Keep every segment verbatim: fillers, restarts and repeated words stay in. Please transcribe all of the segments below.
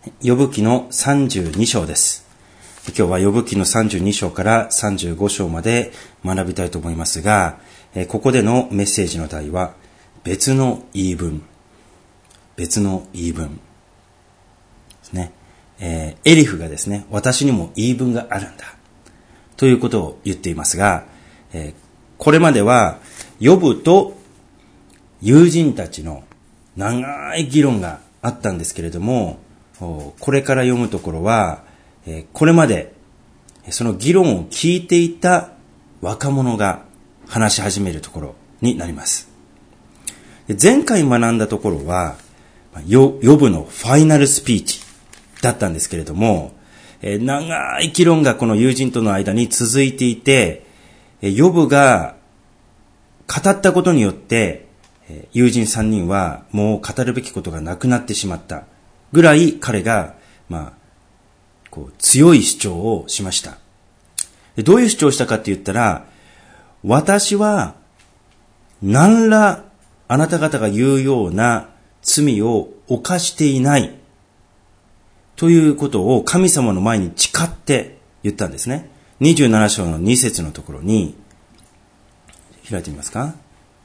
ヨブ記のさんじゅうに章です。今日はヨブ記のさんじゅうに章からさんじゅうご章まで学びたいと思いますが、ここでのメッセージの題は別の言い分、別の言い分ですね。えー、エリフがですね、私にも言い分があるんだということを言っていますが、えー、これまではヨブと友人たちの長い議論があったんですけれども、これから読むところは、これまでその議論を聞いていた若者が話し始めるところになります。前回学んだところは、ヨブのファイナルスピーチだったんですけれども、長い議論がこの友人との間に続いていて、ヨブが語ったことによって友人さんにんはもう語るべきことがなくなってしまったぐらい彼が、まあ、こう強い主張をしました。どういう主張をしたかって言ったら、私は何らあなた方が言うような罪を犯していないということを神様の前に誓って言ったんですね。にじゅうなな章のに節のところに開いてみますか。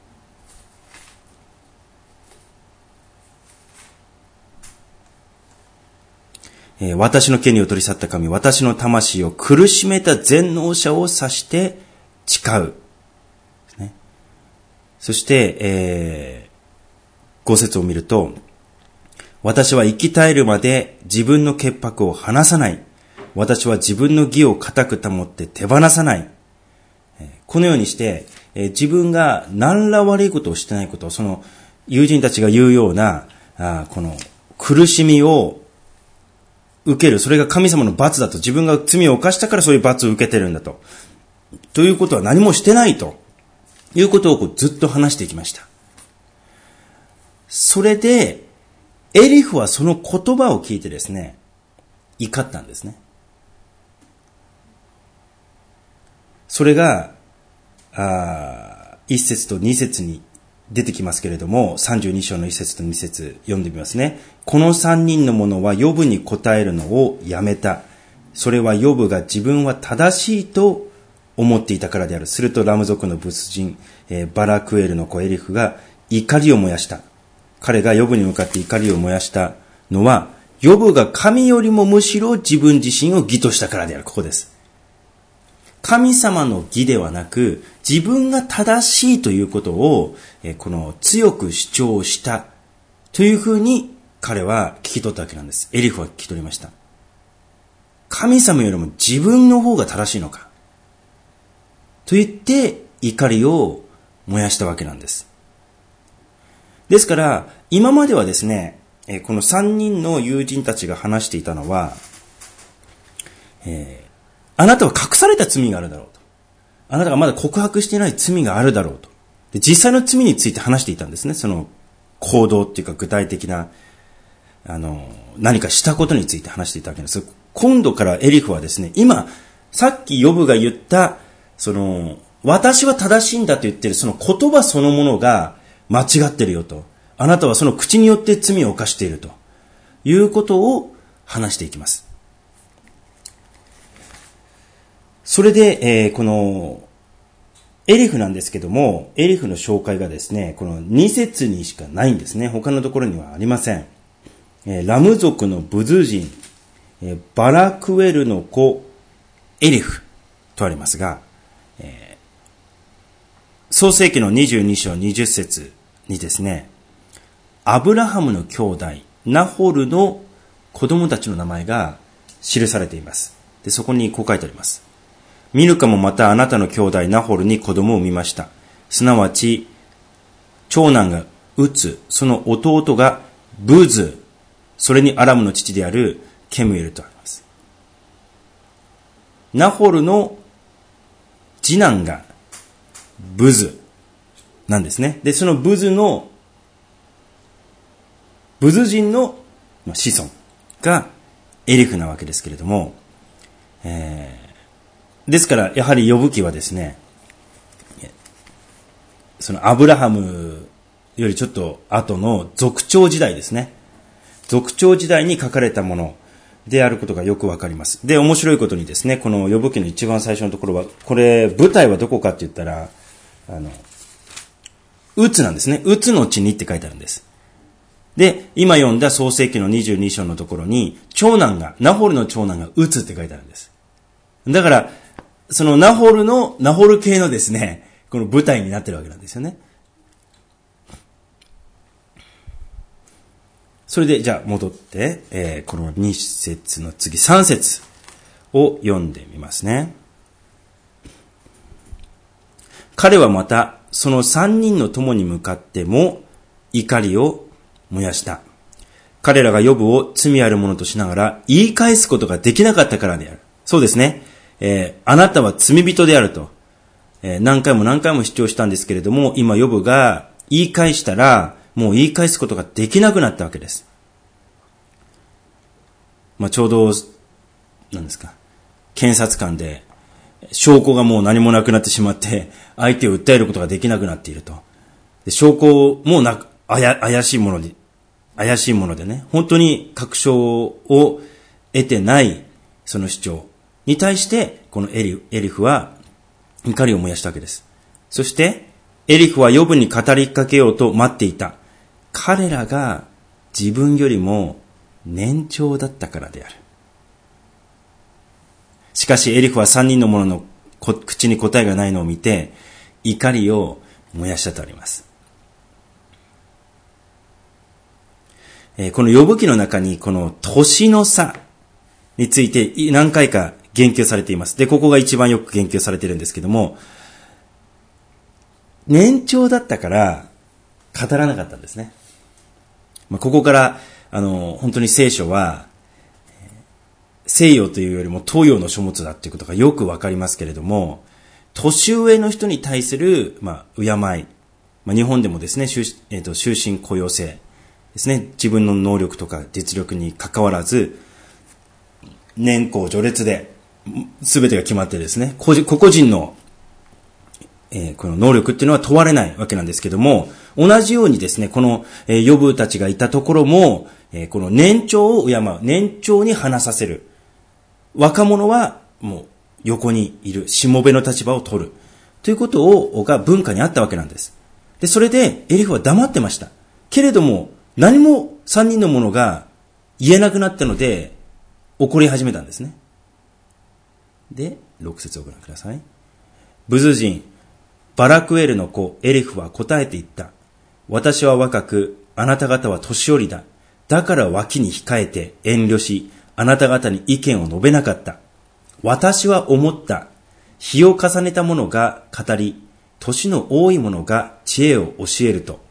私の権利を取り去った神、私の魂を苦しめた全能者を指して誓う。ね、そして、えー、ご節を見ると、私は生き絶えるまで自分の潔白を離さない。私は自分の義を固く保って手放さない。このようにして、自分が何ら悪いことをしてないことを、その友人たちが言うような、あこの苦しみを受ける。それが神様の罰だと。自分が罪を犯したからそういう罰を受けてるんだと。ということは何もしてないということをこうずっと話していきました。それで、エリフはその言葉を聞いてですね、怒ったんですね。それが、あ一節と二節に出てきますけれども、さんじゅうに章の一節と二節読んでみますね。この三人の者はヨブに答えるのをやめた。それはヨブが自分は正しいと思っていたからである。するとラム族の仏人、えー、バラクエルの子エリフが怒りを燃やした。彼がヨブに向かって怒りを燃やしたのは、ヨブが神よりもむしろ自分自身を義としたからである。ここです。神様の義ではなく、自分が正しいということを、この強く主張したというふうに彼は聞き取ったわけなんです。エリフは聞き取りました。神様よりも自分の方が正しいのかと言って怒りを燃やしたわけなんです。ですから、今まではですね、この三人の友人たちが話していたのは、えーあなたは隠された罪があるだろうと。あなたがまだ告白していない罪があるだろうと。で、実際の罪について話していたんですね。その行動っていうか具体的な、あの、何かしたことについて話していたわけです。今度からエリフはですね、今、さっきヨブが言った、その、私は正しいんだと言ってるその言葉そのものが間違ってるよと。あなたはその口によって罪を犯しているということを話していきます。それで、えー、この、エリフなんですけども、エリフの紹介がですね、このに節にしかないんですね。他のところにはありません。えー、ラム族のブズ人、えー、バラクエルの子、エリフとありますが、えー、創世記のにじゅうに章にじゅう節にですね、アブラハムの兄弟、ナホルの子供たちの名前が記されています。で、そこにこう書いてあります。ミルカもまたあなたの兄弟ナホルに子供を産みました。すなわち、長男がウツ、その弟がブズ、それにアラムの父であるケムエルとあります。ナホルの次男がブズなんですね。で、そのブズの、ブズ人の子孫がエリフなわけですけれども、えーですから、やはりヨブ記はですね、そのアブラハムよりちょっと後の族長時代ですね。 族長時代に書かれたものであることがよくわかります。で、面白いことにですね、このヨブ記の一番最初のところは、これ、舞台はどこかって言ったら、あの、ウツなんですね。ウツの地にって書いてあるんです。で、今読んだ創世記のにじゅうに章のところに、長男が、ナホルの長男がウツって書いてあるんです。だから、そのナホルの、ナホル系のですね、この舞台になってるわけなんですよね。それで、じゃあ戻って、えー、このに節の次、さん節を読んでみますね。彼はまた、その三人の友に向かっても、怒りを燃やした。彼らがヨブを罪あるものとしながら、言い返すことができなかったからである。そうですね。えー、あなたは罪人であると、えー、何回も何回も主張したんですけれども、今ヨブが言い返したら、もう言い返すことができなくなったわけです。まあ、ちょうど、何ですか、検察官で、証拠がもう何もなくなってしまって、相手を訴えることができなくなっていると。で、証拠もなく、あや、怪しいもので、怪しいものでね、本当に確証を得てない、その主張に対して、このエリ、エリフは怒りを燃やしたわけです。そして、エリフはヨブに語りかけようと待っていた。彼らが自分よりも年長だったからである。しかしエリフは三人の者の口に答えがないのを見て、怒りを燃やしたとあります。えー、このヨブ記の中にこの年の差について何回か言及されています。で、ここが一番よく言及されているんですけども、年長だったから語らなかったんですね。まあ、ここからあの本当に聖書は西洋というよりも東洋の書物だっていうことがよくわかりますけれども、年上の人に対する、まあ、敬い、まあ、日本でもですね、終、えーと、終身雇用制ですね、自分の能力とか実力に関わらず、年功序列で全てが決まってですね、個人、個々人の、えー、この能力っていうのは問われないわけなんですけども、同じようにですね、この、えー、ヨブたちがいたところも、えー、この年長を敬う、年長に話させる。若者はもう横にいる、しもべの立場を取るということをが文化にあったわけなんです。で、それでエリフは黙ってました。けれども何も三人の者が言えなくなったので怒り始めたんですね。で、ろく節をご覧ください。ブズ人バラクエルの子エリフは答えて言った。私は若く、あなた方は年寄りだ。だから脇に控えて遠慮し、あなた方に意見を述べなかった。私は思った。日を重ねた者が語り、年の多い者が知恵を教えると。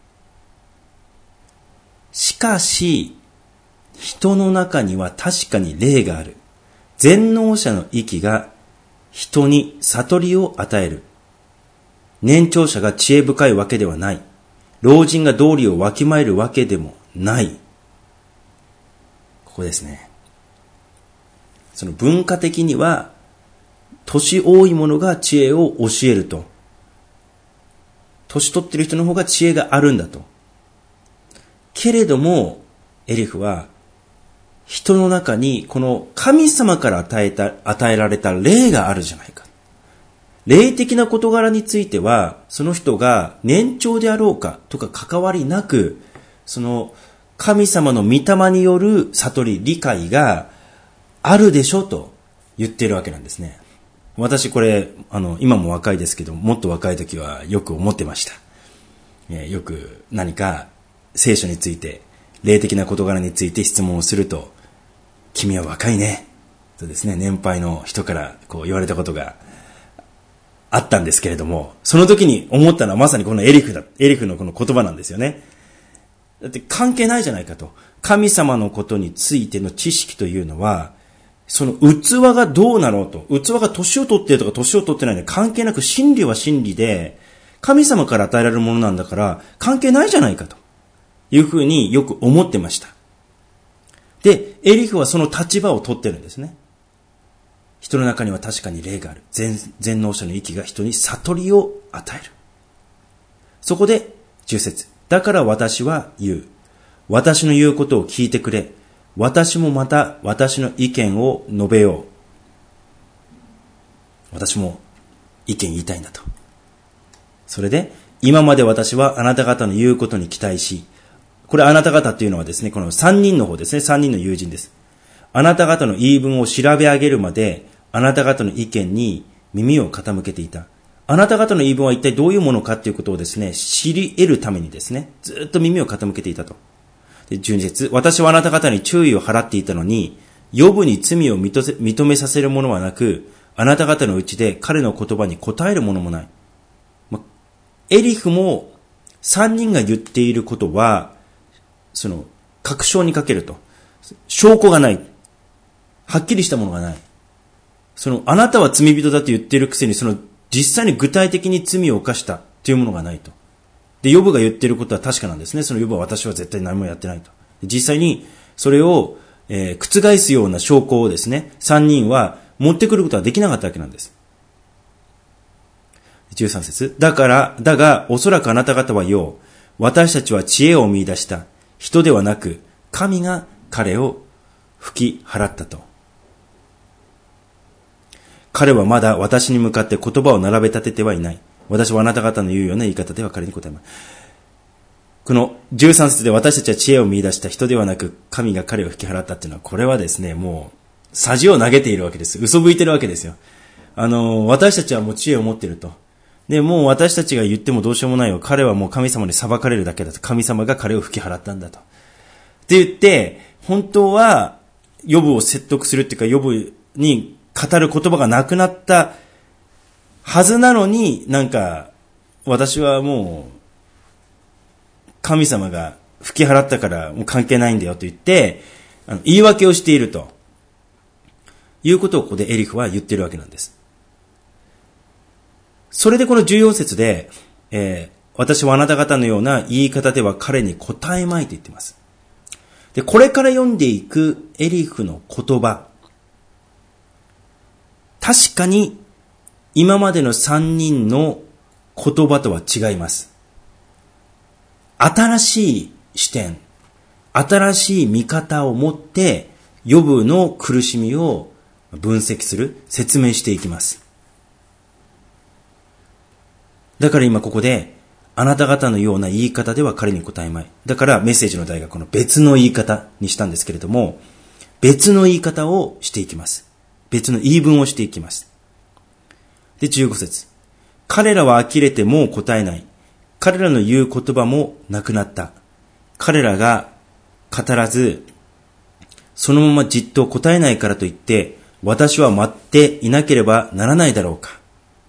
しかし、人の中には確かに霊がある。全能者の息が人に悟りを与える。年長者が知恵深いわけではない。老人が道理をわきまえるわけでもない。ここですね。その文化的には、年多い者が知恵を教えると。年取ってる人の方が知恵があるんだと。けれども、エリフは、人の中にこの神様から与えた、与えられた霊があるじゃないか。霊的な事柄については、その人が年長であろうかとか関わりなく、その神様の御霊による悟り、理解があるでしょと言っているわけなんですね。私これ、あの、今も若いですけど、もっと若い時はよく思ってました。えー、よく何か聖書について、霊的な事柄について質問をすると、君は若いね。とですね、年配の人からこう言われたことがあったんですけれども、その時に思ったのはまさにこのエリフだ、エリフのこの言葉なんですよね。だって関係ないじゃないかと。神様のことについての知識というのは、その器がどうなろうと、器が年を取っているとか年を取ってないので関係なく、真理は真理で、神様から与えられるものなんだから関係ないじゃないかというふうによく思ってました。で、エリフはその立場を取ってるんですね。人の中には確かに霊がある。全、全能者の息が人に悟りを与える。そこでじゅう節。だから私は言う。 私の言うことを聞いてくれ。私もまた私の意見を述べよう。私も意見言いたいんだと。それで、今まで私はあなた方の言うことに期待し、これあなた方っていうのはですね、この三人の方ですね、三人の友人です。あなた方の言い分を調べ上げるまで、あなた方の意見に耳を傾けていた。あなた方の言い分は一体どういうものかということをですね、知り得るためにですね、ずっと耳を傾けていたと。で、じゅうに節、私はあなた方に注意を払っていたのに、ヨブに罪を認めさせるものはなく、あなた方のうちで彼の言葉に答えるものもない。ま、エリフも三人が言っていることは、その、確証にかけると。証拠がない。はっきりしたものがない。その、あなたは罪人だと言っているくせに、その、実際に具体的に罪を犯したというものがないと。で、ヨブが言っていることは確かなんですね。そのヨブは私は絶対何もやってないと。実際に、それを、えー、覆すような証拠をですね、三人は持ってくることはできなかったわけなんです。じゅうさん節。だから、だが、おそらくあなた方は言おう。私たちは知恵を見出した。人ではなく、神が彼を吹き払ったと。彼はまだ私に向かって言葉を並べ立ててはいない。私はあなた方の言うような言い方では彼に答えます。このじゅうさん節で私たちは知恵を見出した人ではなく、神が彼を吹き払ったっていうのは、これはですね、もう、さじを投げているわけです。嘘吹いてるわけですよ。あの、私たちはもう知恵を持っていると。で、もう私たちが言ってもどうしようもないよ。彼はもう神様に裁かれるだけだと。神様が彼を吹き払ったんだと。って言って、本当は、ヨブを説得するっていうか、ヨブに語る言葉がなくなったはずなのに、なんか、私はもう、神様が吹き払ったからもう関係ないんだよと言って、あの言い訳をしていると。いうことをここでエリフは言ってるわけなんです。それでこのじゅうよん節で、えー、私はあなた方のような言い方では彼に答えまいと言っています。で、これから読んでいくエリフの言葉。確かに今までの三人の言葉とは違います。新しい視点、新しい見方を持って、ヨブの苦しみを分析する、説明していきます。だから今ここで、あなた方のような言い方では彼に答えまい。だからメッセージの題がこの別の言い方にしたんですけれども、別の言い方をしていきます。別の言い分をしていきます。で、じゅうご節。彼らは呆れてもう答えない。彼らの言う言葉もなくなった。彼らが語らず、そのままじっと答えないからといって、私は待っていなければならないだろうか。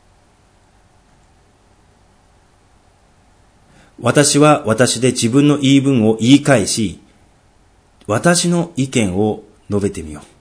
私は私で自分の言い分を言い返し、私の意見を述べてみよ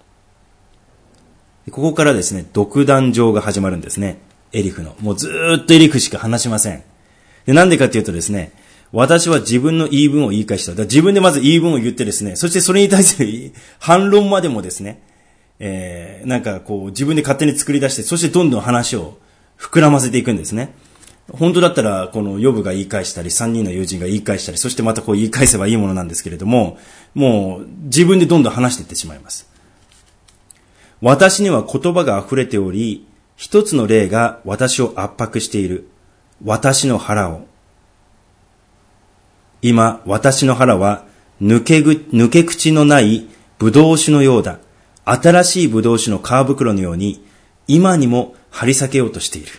う。ここからですね、独壇場が始まるんですね。エリフの。もうずーっとエリフしか話しません。で、なんでかっていうとですね、私は自分の言い分を言い返した。だから自分でまず言い分を言ってですね、そしてそれに対する反論までもですね、えー、なんかこう自分で勝手に作り出して、そしてどんどん話を膨らませていくんですね。本当だったら、このヨブが言い返したり、三人の友人が言い返したり、そしてまたこう言い返せばいいものなんですけれども、もう自分でどんどん話していってしまいます。私には言葉が溢れており、一つの例が私を圧迫している。私の腹を。今、私の腹は抜けぐ、抜け口のないブドウ酒のようだ。新しいブドウ酒の皮袋のように、今にも張り裂けようとしている。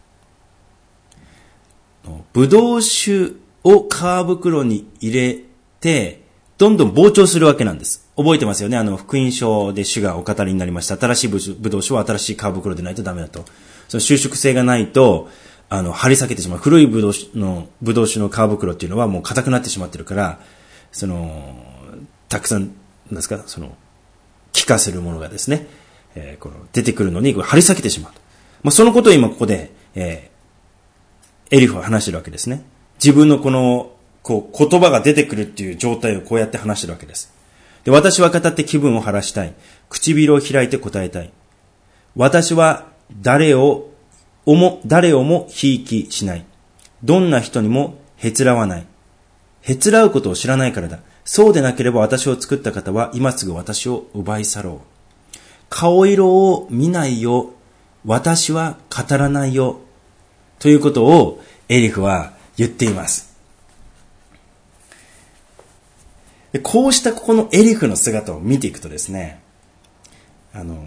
ブドウ酒を皮袋に入れて、どんどん膨張するわけなんです。覚えてますよね。あの、福音書で主がお語りになりました。新しいブドウ酒は新しい皮袋でないとダメだと。その収縮性がないと、あの、張り裂けてしまう。古いブドウ酒の、ブドウ酒の皮袋っていうのはもう硬くなってしまってるから、その、たくさん、なんですか、その、気化するものがですね、えー、この出てくるのに張り裂けてしまうと。まあ、そのことを今ここで、えーエリフは話してるわけですね。自分のこの、こう、言葉が出てくるっていう状態をこうやって話してるわけです。で、私は語って気分を晴らしたい。唇を開いて答えたい。私は誰を、おも、誰をもひいきしない。どんな人にもへつらわない。 へつらうことを知らないからだ。そうでなければ私を作った方は今すぐ私を奪い去ろう。顔色を見ないよ。私は語らないよ。ということをエリフは言っています。でこうしたここのエリフの姿を見ていくとですね、あの、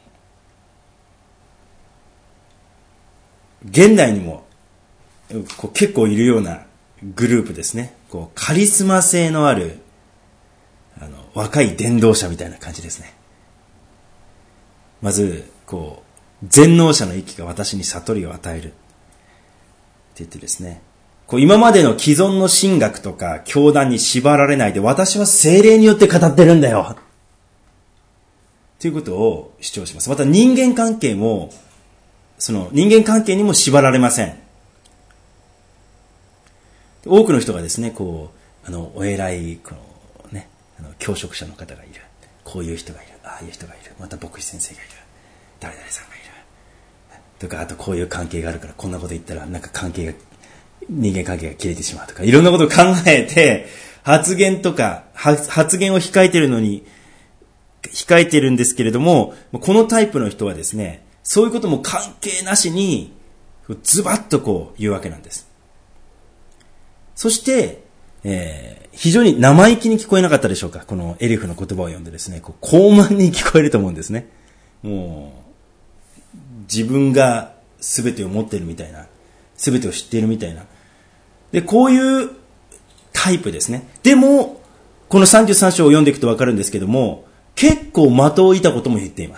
現代にもこう結構いるようなグループですね。こうカリスマ性のあるあの若い伝道者みたいな感じですね。まずこう全能者の息が私に悟りを与えるって言ってですね、こう今までの既存の神学とか教団に縛られないで、私は聖霊によって語ってるんだよということを主張します。また人間関係もその人間関係にも縛られません。多くの人がですね、こうあのお偉いこのね、あの教職者の方がいる、こういう人がいる、ああいう人がいる、また牧師先生がいる、誰々さんがいるとか、あとこういう関係があるからこんなこと言ったらなんか関係が人間関係が切れてしまうとか、いろんなことを考えて発言とか発言を控えているのに控えているんですけれども、このタイプの人はですね、そういうことも関係なしにズバッとこう言うわけなんです。そして、えー、非常に生意気に聞こえなかったでしょうか。このエリフの言葉を読んでですね、こう高慢に聞こえると思うんですね。もう自分が全てを持っているみたいな、全てを知っているみたいな。で、こういうタイプですね。でもこのさんじゅうさん章を読んでいくと分かるんですけども、結構的を射たことも言っています。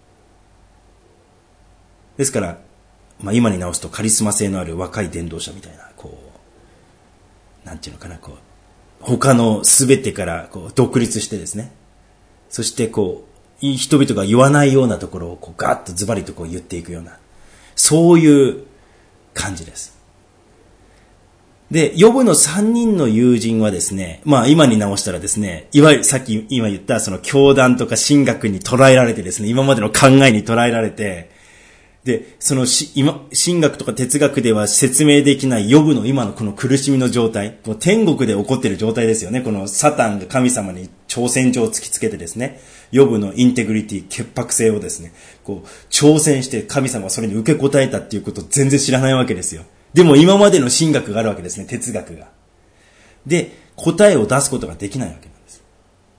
ですから、まあ、今に直すとカリスマ性のある若い伝道者みたいな、こうなんていうのかな、こう他のすべてからこう独立してですね、そしてこう人々が言わないようなところをこうガッとズバリとこう言っていくような、そういう感じです。で、ヨブのさんにんの友人はですね、まあ今に直したらですね、いわゆるさっき今言ったその教団とか神学に捉えられてですね、今までの考えに捉えられて、で、そのし今神学とか哲学では説明できないヨブの今のこの苦しみの状態、もう天国で起こっている状態ですよね。このサタンが神様に挑戦状を突きつけてですね、ヨブのインテグリティ、潔白性をですね、こう挑戦して神様はそれに受け答えたっていうことを全然知らないわけですよ。でも今までの神学があるわけですね、哲学が。で、答えを出すことができないわけなんです。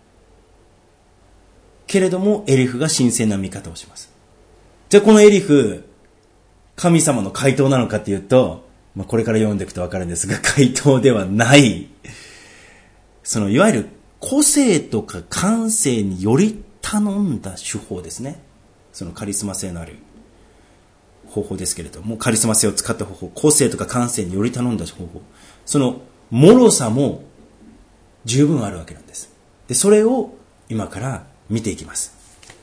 けれどもエリフが神聖な見方をします。じゃあこのエリフ、神様の回答なのかっていうと、まあ、これから読んでいくと分かるんですが、回答ではない。そのいわゆる個性とか感性により頼んだ手法ですね。そのカリスマ性のある方法ですけれども、カリスマ性を使った方法、個性とか感性により頼んだ方法、その脆さも十分あるわけなんです。で、それを今から見ていきます。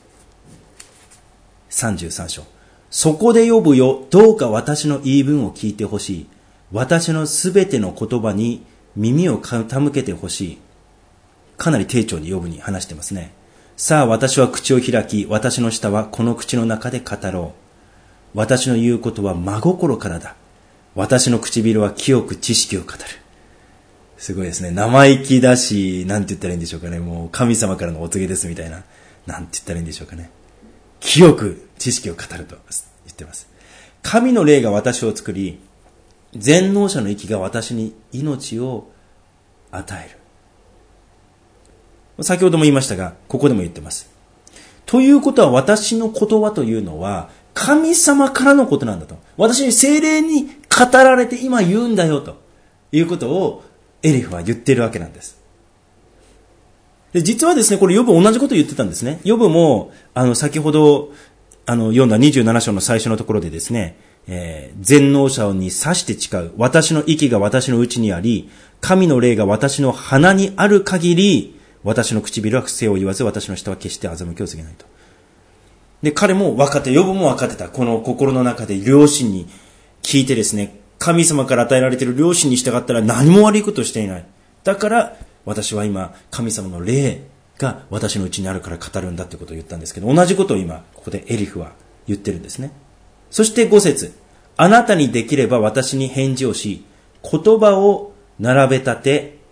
さんじゅうさん章。そこで呼ぶよ、どうか私の言い分を聞いてほしい。私のすべての言葉に耳を傾けてほしい。かなり丁重に呼ぶに話してますね。さあ私は口を開き、私の舌はこの口の中で語ろう。私の言うことは真心からだ。私の唇は清く知識を語る。すごいですね。生意気だし、なんて言ったらいいんでしょうかね。もう神様からのお告げですみたいな。なんて言ったらいいんでしょうかね。清く知識を語ると言っています。神の霊が私を作り、全能者の息が私に命を与える。先ほども言いましたが、ここでも言ってます。ということは、私の言葉というのは神様からのことなんだと。私に聖霊に語られて今言うんだよということをエリフは言っているわけなんです。で、実はですね、これヨブ同じこと言ってたんですね。ヨブもあの先ほどあの読んだにじゅうなな章の最初のところでですね、えー、全能者に指して誓う。私の息が私の内にあり、神の霊が私の鼻にある限り、私の唇は不正を言わず、私の舌は決して欺きを告げないと。で、彼も分かって、ヨブも分かってた。この心の中で良心に聞いてですね、神様から与えられている良心に従ったら何も悪いことをしていない。だから、私は今、神様の霊が私のうちにあるから語るんだってことを言ったんですけど、同じことを今、ここでエリフは言ってるんですね。そしてご節。あなたにできれば私に返事をし、言葉を並べ立て、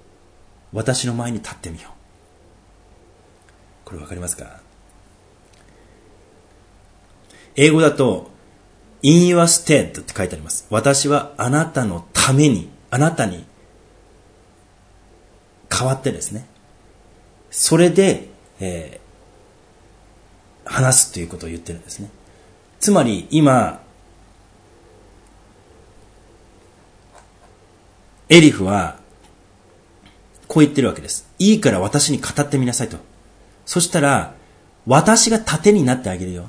私の前に立ってみよう。これわかりますか？英語だと in your stead って書いてあります。私はあなたのために、あなたに代わってですね、それで、えー、話すということを言ってるんですね。つまり今エリフはこう言ってるわけです。いいから私に語ってみなさいと。そしたら私が盾になってあげるよ。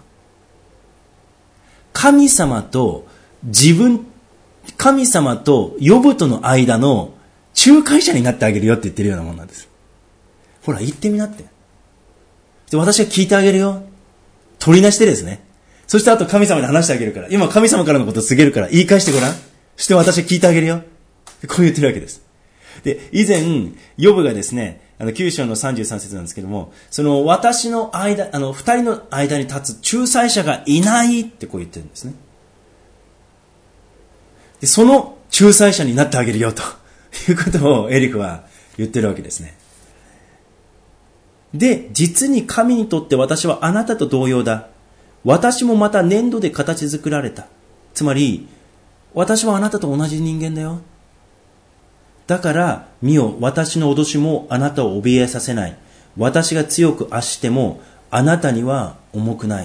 神様と自分、神様とヨブとの間の仲介者になってあげるよって言ってるようなもんなんです。ほら言ってみなって。で、私が聞いてあげるよ。取りなしてですね。そしてあと神様に話してあげるから。今神様からのことを告げるから言い返してごらん。そして私が聞いてあげるよ。こう言ってるわけです。で、以前、ヨブがですね、あの、きゅう章のさんじゅうさん節なんですけども、その私の間、あの、二人の間に立つ仲裁者がいないってこう言ってるんですね。で、その仲裁者になってあげるよということをエリフは言ってるわけですね。で、実に神にとって私はあなたと同様だ。私もまた粘土で形作られた。つまり、私はあなたと同じ人間だよ。だから見よ、私の脅しもあなたを怯えさせない。私が強く圧してもあなたには重くない。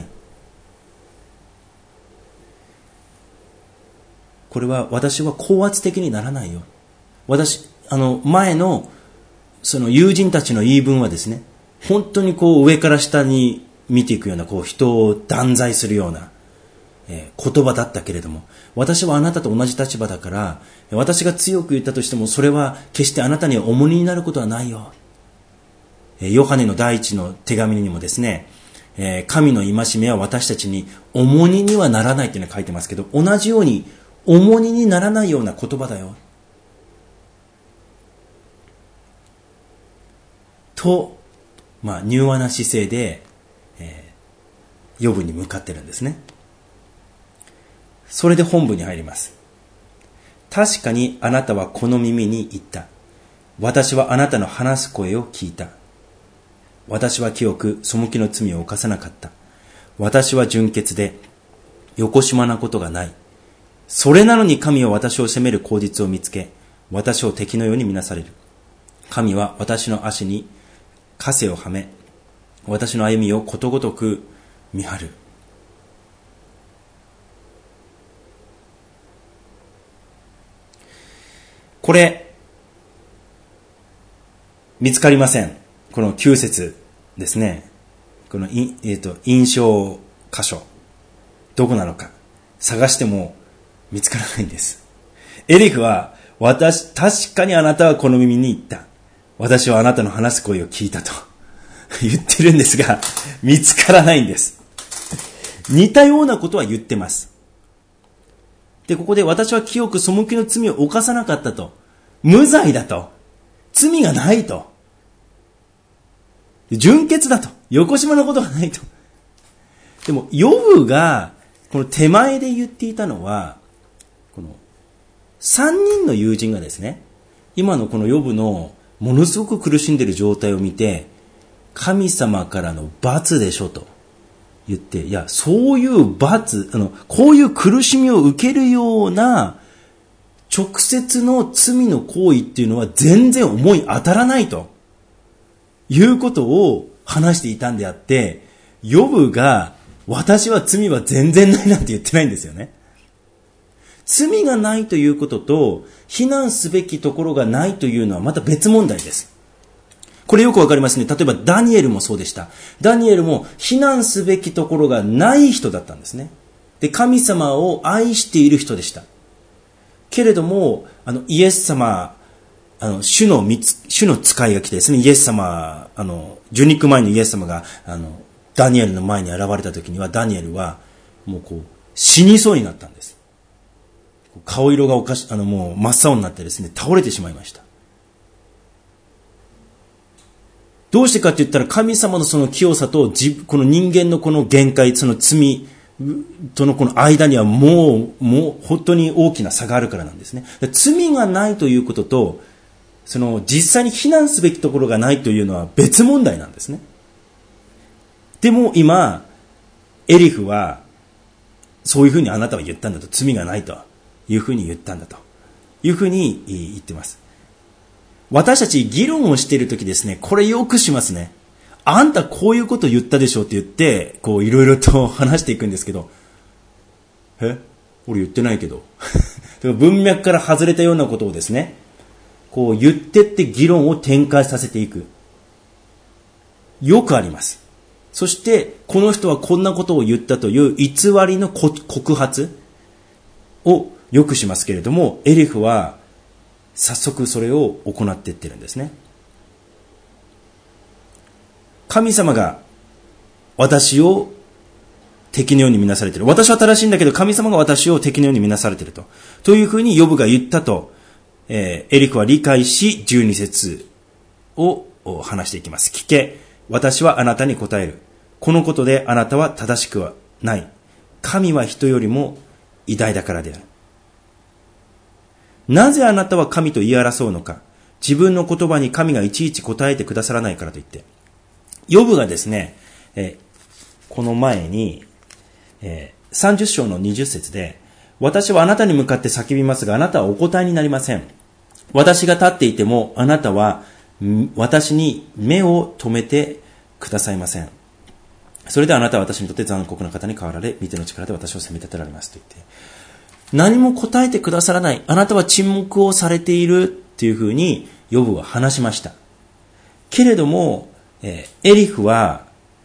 これは私は高圧的にならないよ。私、あの前のその友人たちの言い分はですね、本当にこう上から下に見ていくような、こう人を断罪するようなえー、言葉だったけれども、私はあなたと同じ立場だから、私が強く言ったとしてもそれは決してあなたには重荷になることはないよ。えー、ヨハネの第一の手紙にもですね、えー、神の戒めは私たちに重荷にはならないっていうのが書いてますけど、同じように重荷にならないような言葉だよと、まあ柔和な姿勢で、えー、ヨブに向かってるんですね。それで本文に入ります。確かにあなたはこの耳に言った。私はあなたの話す声を聞いた。私は清く背きの罪を犯さなかった。私は純潔でよこしまなことがない。それなのに神は私を責める口実を見つけ、私を敵のように見なされる。神は私の足に枷をはめ、私の歩みをことごとく見張る。これ、見つかりません。このきゅう節ですね。この、えーと、印象箇所。どこなのか。探しても見つからないんです。エリフは、私、確かにあなたはこの耳に言った。私はあなたの話す声を聞いたと言ってるんですが、見つからないんです。似たようなことは言ってます。で、ここで私は清く背きの罪を犯さなかったと。無罪だと。罪がないと。純潔だと。よこしまなことがないと。でも、ヨブが、この手前で言っていたのは、この、三人の友人がですね、今のこのヨブのものすごく苦しんでいる状態を見て、神様からの罰でしょと。言って、いや、そういう罰、あの、こういう苦しみを受けるような直接の罪の行為っていうのは全然思い当たらないということを話していたんであって、ヨブが私は罪は全然ないなんて言ってないんですよね。罪がないということと非難すべきところがないというのはまた別問題です。これよくわかりますね。例えばダニエルもそうでした。ダニエルも非難すべきところがない人だったんですね。で、神様を愛している人でした。けれども、あの、イエス様、あの、主のみつ、主の使いが来てですね、イエス様、あの、受肉前のイエス様が、あの、ダニエルの前に現れた時には、ダニエルは、もうこう、死にそうになったんです。顔色がおかし、あの、もう真っ青になってですね、倒れてしまいました。どうしてかって言ったら神様のその清さとこの人間のこの限界、その罪とのこの間にはもう、もう本当に大きな差があるからなんですね。罪がないということとその実際に非難すべきところがないというのは別問題なんですね。でも今、エリフは、そういうふうにあなたは言ったんだと、罪がないというふうに言ったんだというふうに言ってます。私たち議論をしているときですね、これよくしますね。あんたこういうこと言ったでしょって言って、こういろいろと話していくんですけど、え俺言ってないけど。文脈から外れたようなことをですね、こう言ってって議論を展開させていく。よくあります。そして、この人はこんなことを言ったという偽りの告発をよくしますけれども、エリフは早速それを行っていってるんですね。神様が私を敵のように見なされている。私は正しいんだけど神様が私を敵のように見なされていると。というふうにヨブが言ったと、えー、エリフは理解しじゅうに節を話していきます。聞け、私はあなたに答える。このことであなたは正しくはない。神は人よりも偉大だからである。なぜあなたは神と言い争うのか。自分の言葉に神がいちいち答えてくださらないからといって。ヨブがですね、えー、この前に、えー、さんじゅっ章のにじゅっ節で、私はあなたに向かって叫びますが、あなたはお答えになりません。私が立っていても、あなたは私に目を留めてくださいません。それであなたは私にとって残酷な方に変わられ、御手の力で私を責め立てられますと言って、何も答えてくださらない、あなたは沈黙をされているっていうふうにヨブは話しました。けれども、えー、エリフは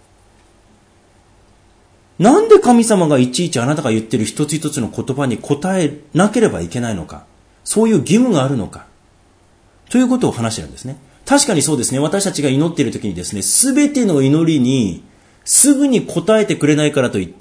なんで神様がいちいちあなたが言っている一つ一つの言葉に答えなければいけないのか、そういう義務があるのかということを話しているんですね。確かにそうですね。私たちが祈っているときにですね、すべての祈りにすぐに答えてくれないからといって、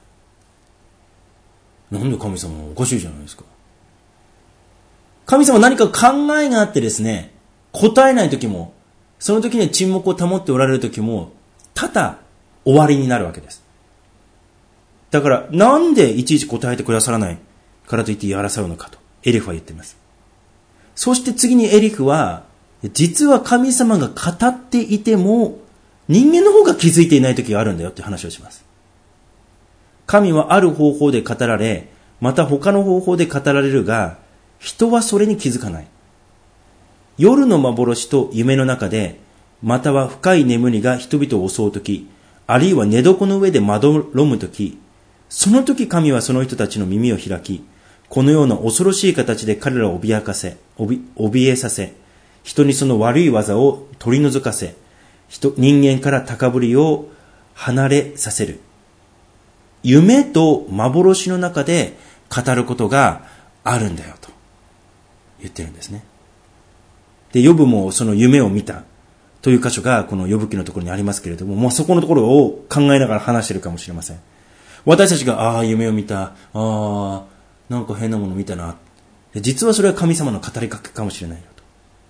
なんで神様はおかしいじゃないですか。神様は何か考えがあってですね、答えないときも、その時に沈黙を保っておられるときも、ただ終わりになるわけです。だから、なんでいちいち答えてくださらないからといって言い争うのかと、エリフは言っています。そして次にエリフは、実は神様が語っていても、人間の方が気づいていない時があるんだよって話をします。神はある方法で語られ、また他の方法で語られるが、人はそれに気づかない。夜の幻と夢の中で、または深い眠りが人々を襲うとき、あるいは寝床の上でまどろむとき、その時神はその人たちの耳を開き、このような恐ろしい形で彼らを脅かせ、怯えさせ、人にその悪い技を取り除かせ、人、人間から高ぶりを離れさせる。夢と幻の中で語ることがあるんだよと言ってるんですね。で、ヨブもその夢を見たという箇所がこのヨブ記のところにありますけれども、もうそこのところを考えながら話しているかもしれません。私たちが、ああ、夢を見た、ああ、なんか変なもの見たな。実はそれは神様の語りかけかもしれないよと。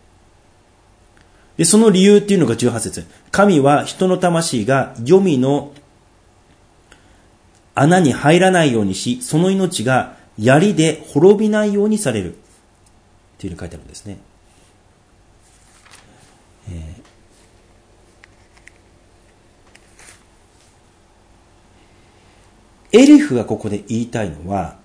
で、その理由っていうのがじゅうはち節。神は人の魂が黄泉の穴に入らないようにし、その命が槍で滅びないようにされる。っていうふうに書いてあるんですね。えーエリフがここで言いたいのは、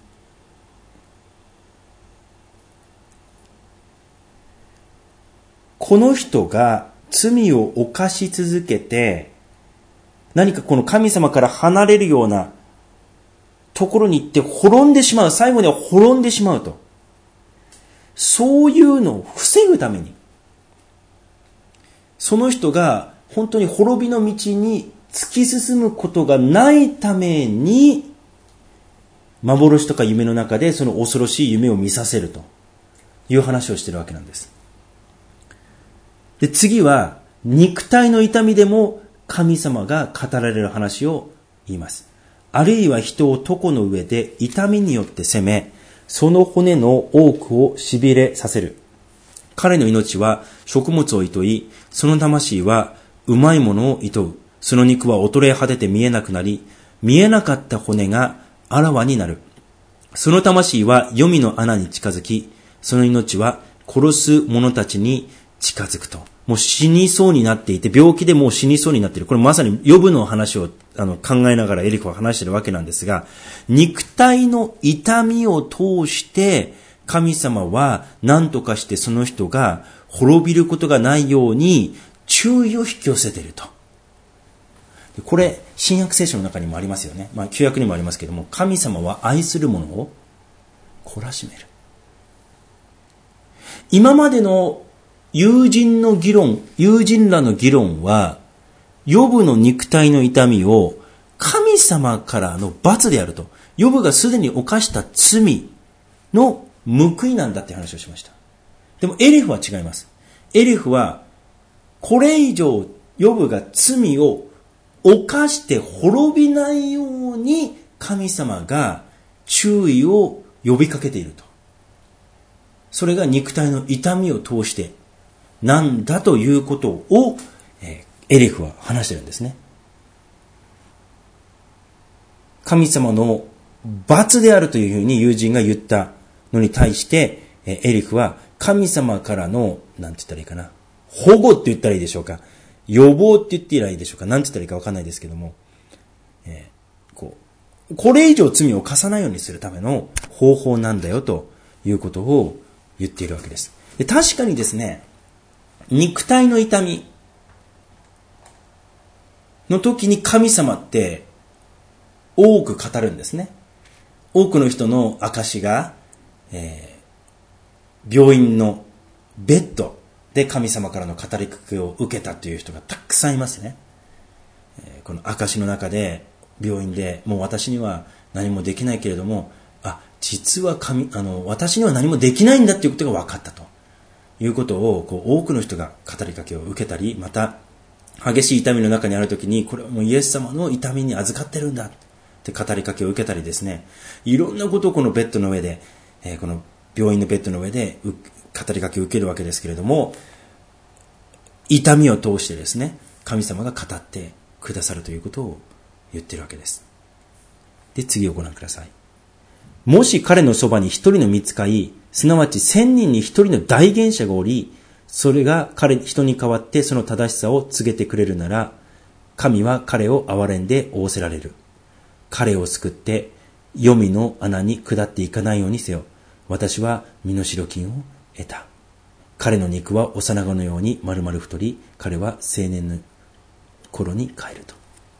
この人が罪を犯し続けて、何かこの神様から離れるようなところに行って滅んでしまう。最後には滅んでしまうと。そういうのを防ぐために、その人が本当に滅びの道に突き進むことがないために、幻とか夢の中でその恐ろしい夢を見させるという話をしているわけなんです。で、次は肉体の痛みでも神様が語られる話を言います。あるいは人を床の上で痛みによって責め、その骨の多くを痺れさせる。彼の命は食物を厭い、その魂はうまいものを厭う。その肉は衰え果てて見えなくなり、見えなかった骨があらわになる。その魂は黄泉の穴に近づき、その命は殺す者たちに近づくと。もう死にそうになっていて、病気でもう死にそうになっている。これまさにヨブの話をあの考えながらエリフは話しているわけなんですが、肉体の痛みを通して神様は何とかしてその人が滅びることがないように注意を引き寄せていると。これ新約聖書の中にもありますよね。まあ旧約にもありますけれども、神様は愛する者を懲らしめる。今までの友人の議論、友人らの議論は、ヨブの肉体の痛みを神様からの罰であると。ヨブがすでに犯した罪の報いなんだって話をしました。でもエリフは違います。エリフは、これ以上ヨブが罪を犯して滅びないように神様が注意を呼びかけていると。それが肉体の痛みを通してなんだということを、えー、エリフは話しているんですね。神様の罰であるというふうに友人が言ったのに対して、えー、エリフは神様からの、なんて言ったらいいかな、保護って言ったらいいでしょうか、予防って言ってらいいでしょうか、なんて言ったらいいか分かんないですけども、えー、こうこれ以上罪を犯さないようにするための方法なんだよということを言っているわけです。で、確かにですね、肉体の痛みの時に神様って多く語るんですね。多くの人の証が、えー、病院のベッドで神様からの語りかけを受けたという人がたくさんいますね。えー、この証の中で病院でもう私には何もできないけれども、あ、実は神、あの、私には何もできないんだということが分かったということを、こう多くの人が語りかけを受けたり、また激しい痛みの中にあるときに、これはもうイエス様の痛みに預かってるんだって語りかけを受けたりですね、いろんなことをこのベッドの上で、えー、この病院のベッドの上で語りかけを受けるわけですけれども、痛みを通してですね、神様が語ってくださるということを言ってるわけです。で、次をご覧ください。もし彼のそばに一人の御使い、すなわち千人に一人の大言者がおり、それが彼、人に代わってその正しさを告げてくれるなら、神は彼を憐れんで仰せられる。彼を救って、黄泉の穴に下っていかないようにせよ。私は身代金を得た。彼の肉は幼子のように丸々太り、彼は青年の頃に帰ると。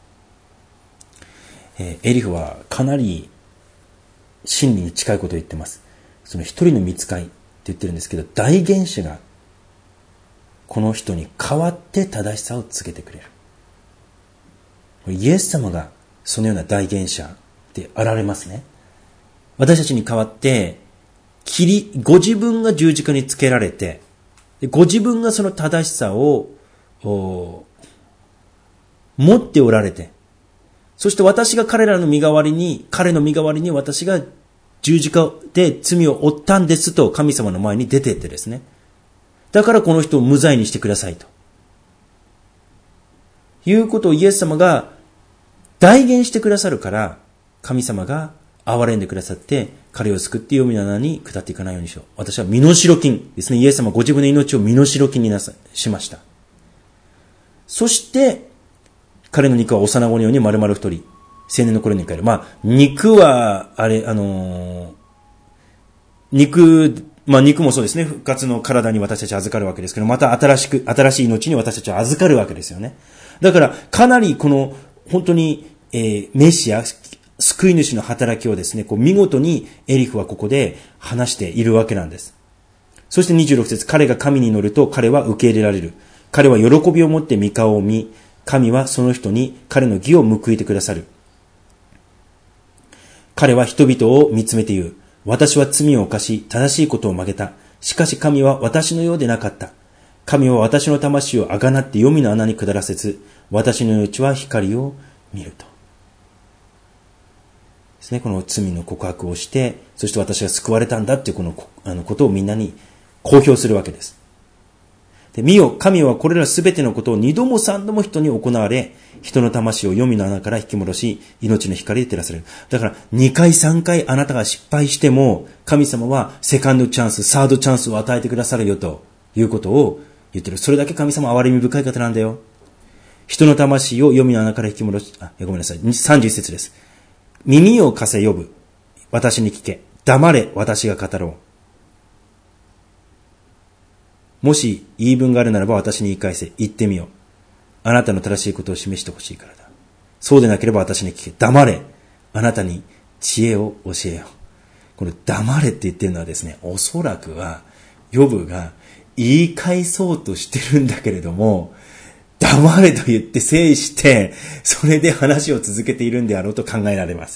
えー、エリフはかなり真理に近いことを言ってます。その一人の御使いって言ってるんですけど、大言者がこの人に代わって正しさを告げてくれる。イエス様がそのような大言者であられますね。私たちに代わって切りご自分が十字架につけられて、ご自分がその正しさを持っておられて、そして私が彼らの身代わりに、彼の身代わりに私が十字架で罪を負ったんですと神様の前に出てってですね。だからこの人を無罪にしてくださいと。いうことをイエス様が代言してくださるから、神様が憐れんでくださって、彼を救って黄泉の穴に下っていかないようにしよう。私は身代金ですね。イエス様はご自分の命を身代金になさしました。そして、彼の肉は幼子のように丸々太り、青年の頃に帰る。まあ、肉は、あれ、あのー、肉、まあ肉もそうですね。復活の体に私たち預かるわけですけど、また新しく、新しい命に私たちは預かるわけですよね。だから、かなりこの、本当に、えー、メシア、救い主の働きをですね、こう見事にエリフはここで話しているわけなんです。そしてにじゅうろく節、彼が神に乗ると彼は受け入れられる。彼は喜びを持って御顔を見、神はその人に彼の義を報いてくださる。彼は人々を見つめて言う。私は罪を犯し、正しいことを曲げた。しかし神は私のようでなかった。神は私の魂をあがなって黄泉の穴に下らせず、私の命は光を見ると。ですね、この罪の告白をして、そして私が救われたんだっていうこの、あのことをみんなに公表するわけです。 で、見よ、神はこれらすべてのことを二度も三度も人に行われ、人の魂を黄泉の穴から引き戻し、命の光で照らされる。だから、二回三回あなたが失敗しても、神様はセカンドチャンス、サードチャンスを与えてくださるよということを言ってる。それだけ神様は憐れみ深い方なんだよ。人の魂を黄泉の穴から引き戻し、あ、ごめんなさい。さんじゅういち節です。耳を貸せ呼ぶ。私に聞け。黙れ、私が語ろう。もし言い分があるならば私に言い返せ。言ってみよう。あなたの正しいことを示してほしいからだ。そうでなければ私に聞け。黙れ。あなたに知恵を教えよう。この黙れって言ってるのはですね、おそらくは、ヨブが言い返そうとしてるんだけれども、黙れと言って制して、それで話を続けているんであろうと考えられます。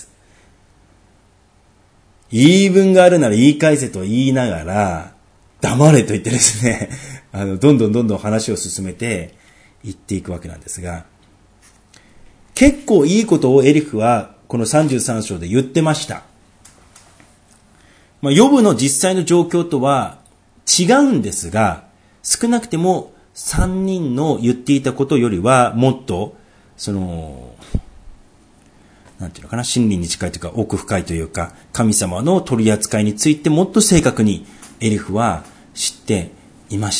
言い分があるなら言い返せと言いながら、黙れと言ってですね、あの、どんどんどんどん話を進めていっていくわけなんですが、結構いいことをエリフはこのさんじゅうさん章で言ってました。まあ、ヨブの実際の状況とは違うんですが、少なくてもさんにんの言っていたことよりはもっと、その、なんていうのかな、真理に近いというか奥深いというか、神様の取り扱いについてもっと正確にエリフは知っていました。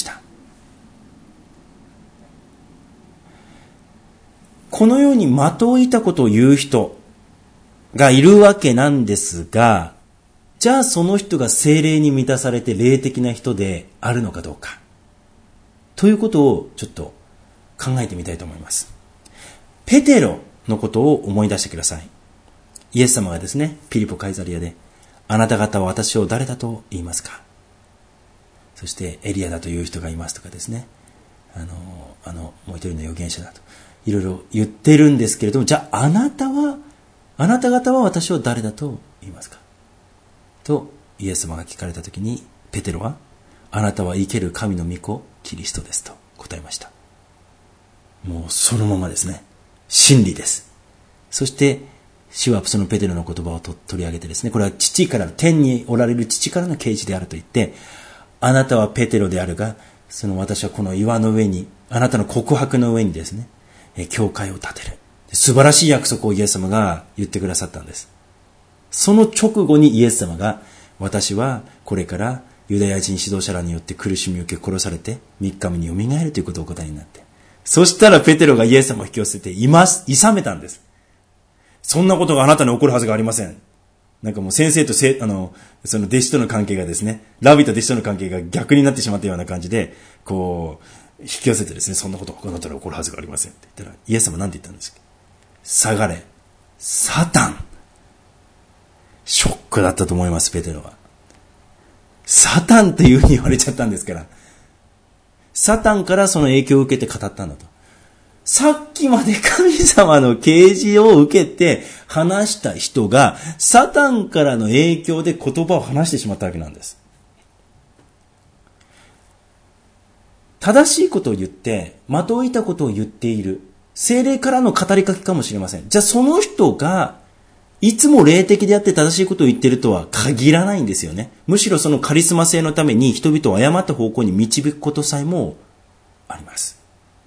このように的を射たことを言う人がいるわけなんですが、じゃあその人が聖霊に満たされて霊的な人であるのかどうか。ということをちょっと考えてみたいと思います。ペテロのことを思い出してください。イエス様がですね、ピリポカイザリアで、あなた方は私を誰だと言いますか。そしてエリアだという人がいますとかですね、あの、あの、もう一人の預言者だと、いろいろ言ってるんですけれども、じゃああなたは、あなた方は私を誰だと言いますかとイエス様が聞かれたときに、ペテロは、あなたは生ける神の御子、キリストですと答えました。もうそのままですね。真理です。そして、主はそのペテロの言葉を取り上げてですね、これは父から、天におられる父からの啓示であると言って、あなたはペテロであるが、その私はこの岩の上に、あなたの告白の上にですね、教会を建てる。素晴らしい約束をイエス様が言ってくださったんです。その直後にイエス様が、私はこれからユダヤ人指導者らによって苦しみを受け殺されてみっかめによみがえるということをお答えになって、そしたらペテロがイエス様を引き寄せています、いさめたんです。そんなことがあなたに起こるはずがありません。なんかもう先生とせあのその弟子との関係がですね、ラビと弟子との関係が逆になってしまったような感じで、こう引き寄せてですね、そんなことがあなたに起こるはずがありませんって言ったら、イエス様は何て言ったんですか。下がれ、サタン。ショックだったと思います、ペテロは。サタンっていうふうに言われちゃったんですから。サタンからその影響を受けて語ったんだと。さっきまで神様の啓示を受けて話した人が、サタンからの影響で言葉を話してしまったわけなんです。正しいことを言って、的を射たことを言っている。聖霊からの語りかけかもしれません。じゃあその人が、いつも霊的であって正しいことを言っているとは限らないんですよね。むしろそのカリスマ性のために人々を誤った方向に導くことさえもあります。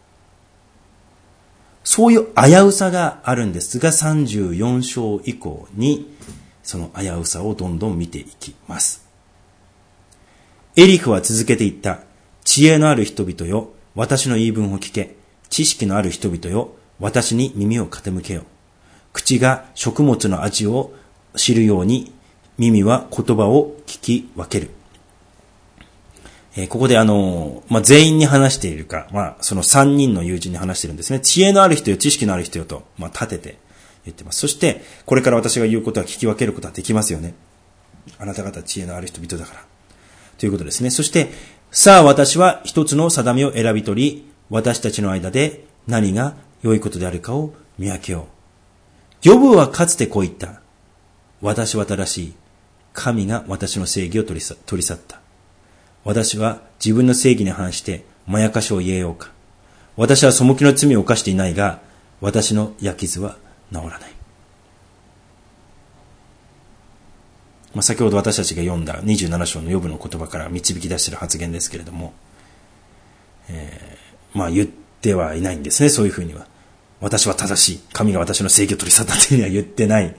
そういう危うさがあるんですが、さんじゅうよん章以降にその危うさをどんどん見ていきます。エリフは続けて言った。知恵のある人々よ、私の言い分を聞け。知識のある人々よ、私に耳を傾けよ。口が食物の味を知るように、耳は言葉を聞き分ける。えー、ここであの、まあ、全員に話しているか、まあ、その三人の友人に話しているんですね。知恵のある人よ、知識のある人よと、まあ、立てて言ってます。そして、これから私が言うことは聞き分けることはできますよね。あなた方知恵のある人々だから。ということですね。そして、さあ私は一つの定めを選び取り、私たちの間で何が良いことであるかを見分けよう。ヨブはかつてこう言った。私は正しい。神が私の正義を取り去、取り去った。私は自分の正義に反してまやかしを言えようか。私は背きの罪を犯していないが、私の焼き傷は治らない。まあ、先ほど私たちが読んだにじゅうなな章のヨブの言葉から導き出している発言ですけれども、 えー、まあ言ってはいないんですね、そういうふうには。私は正しい。神が私の正義を取り去ったというふうには言ってない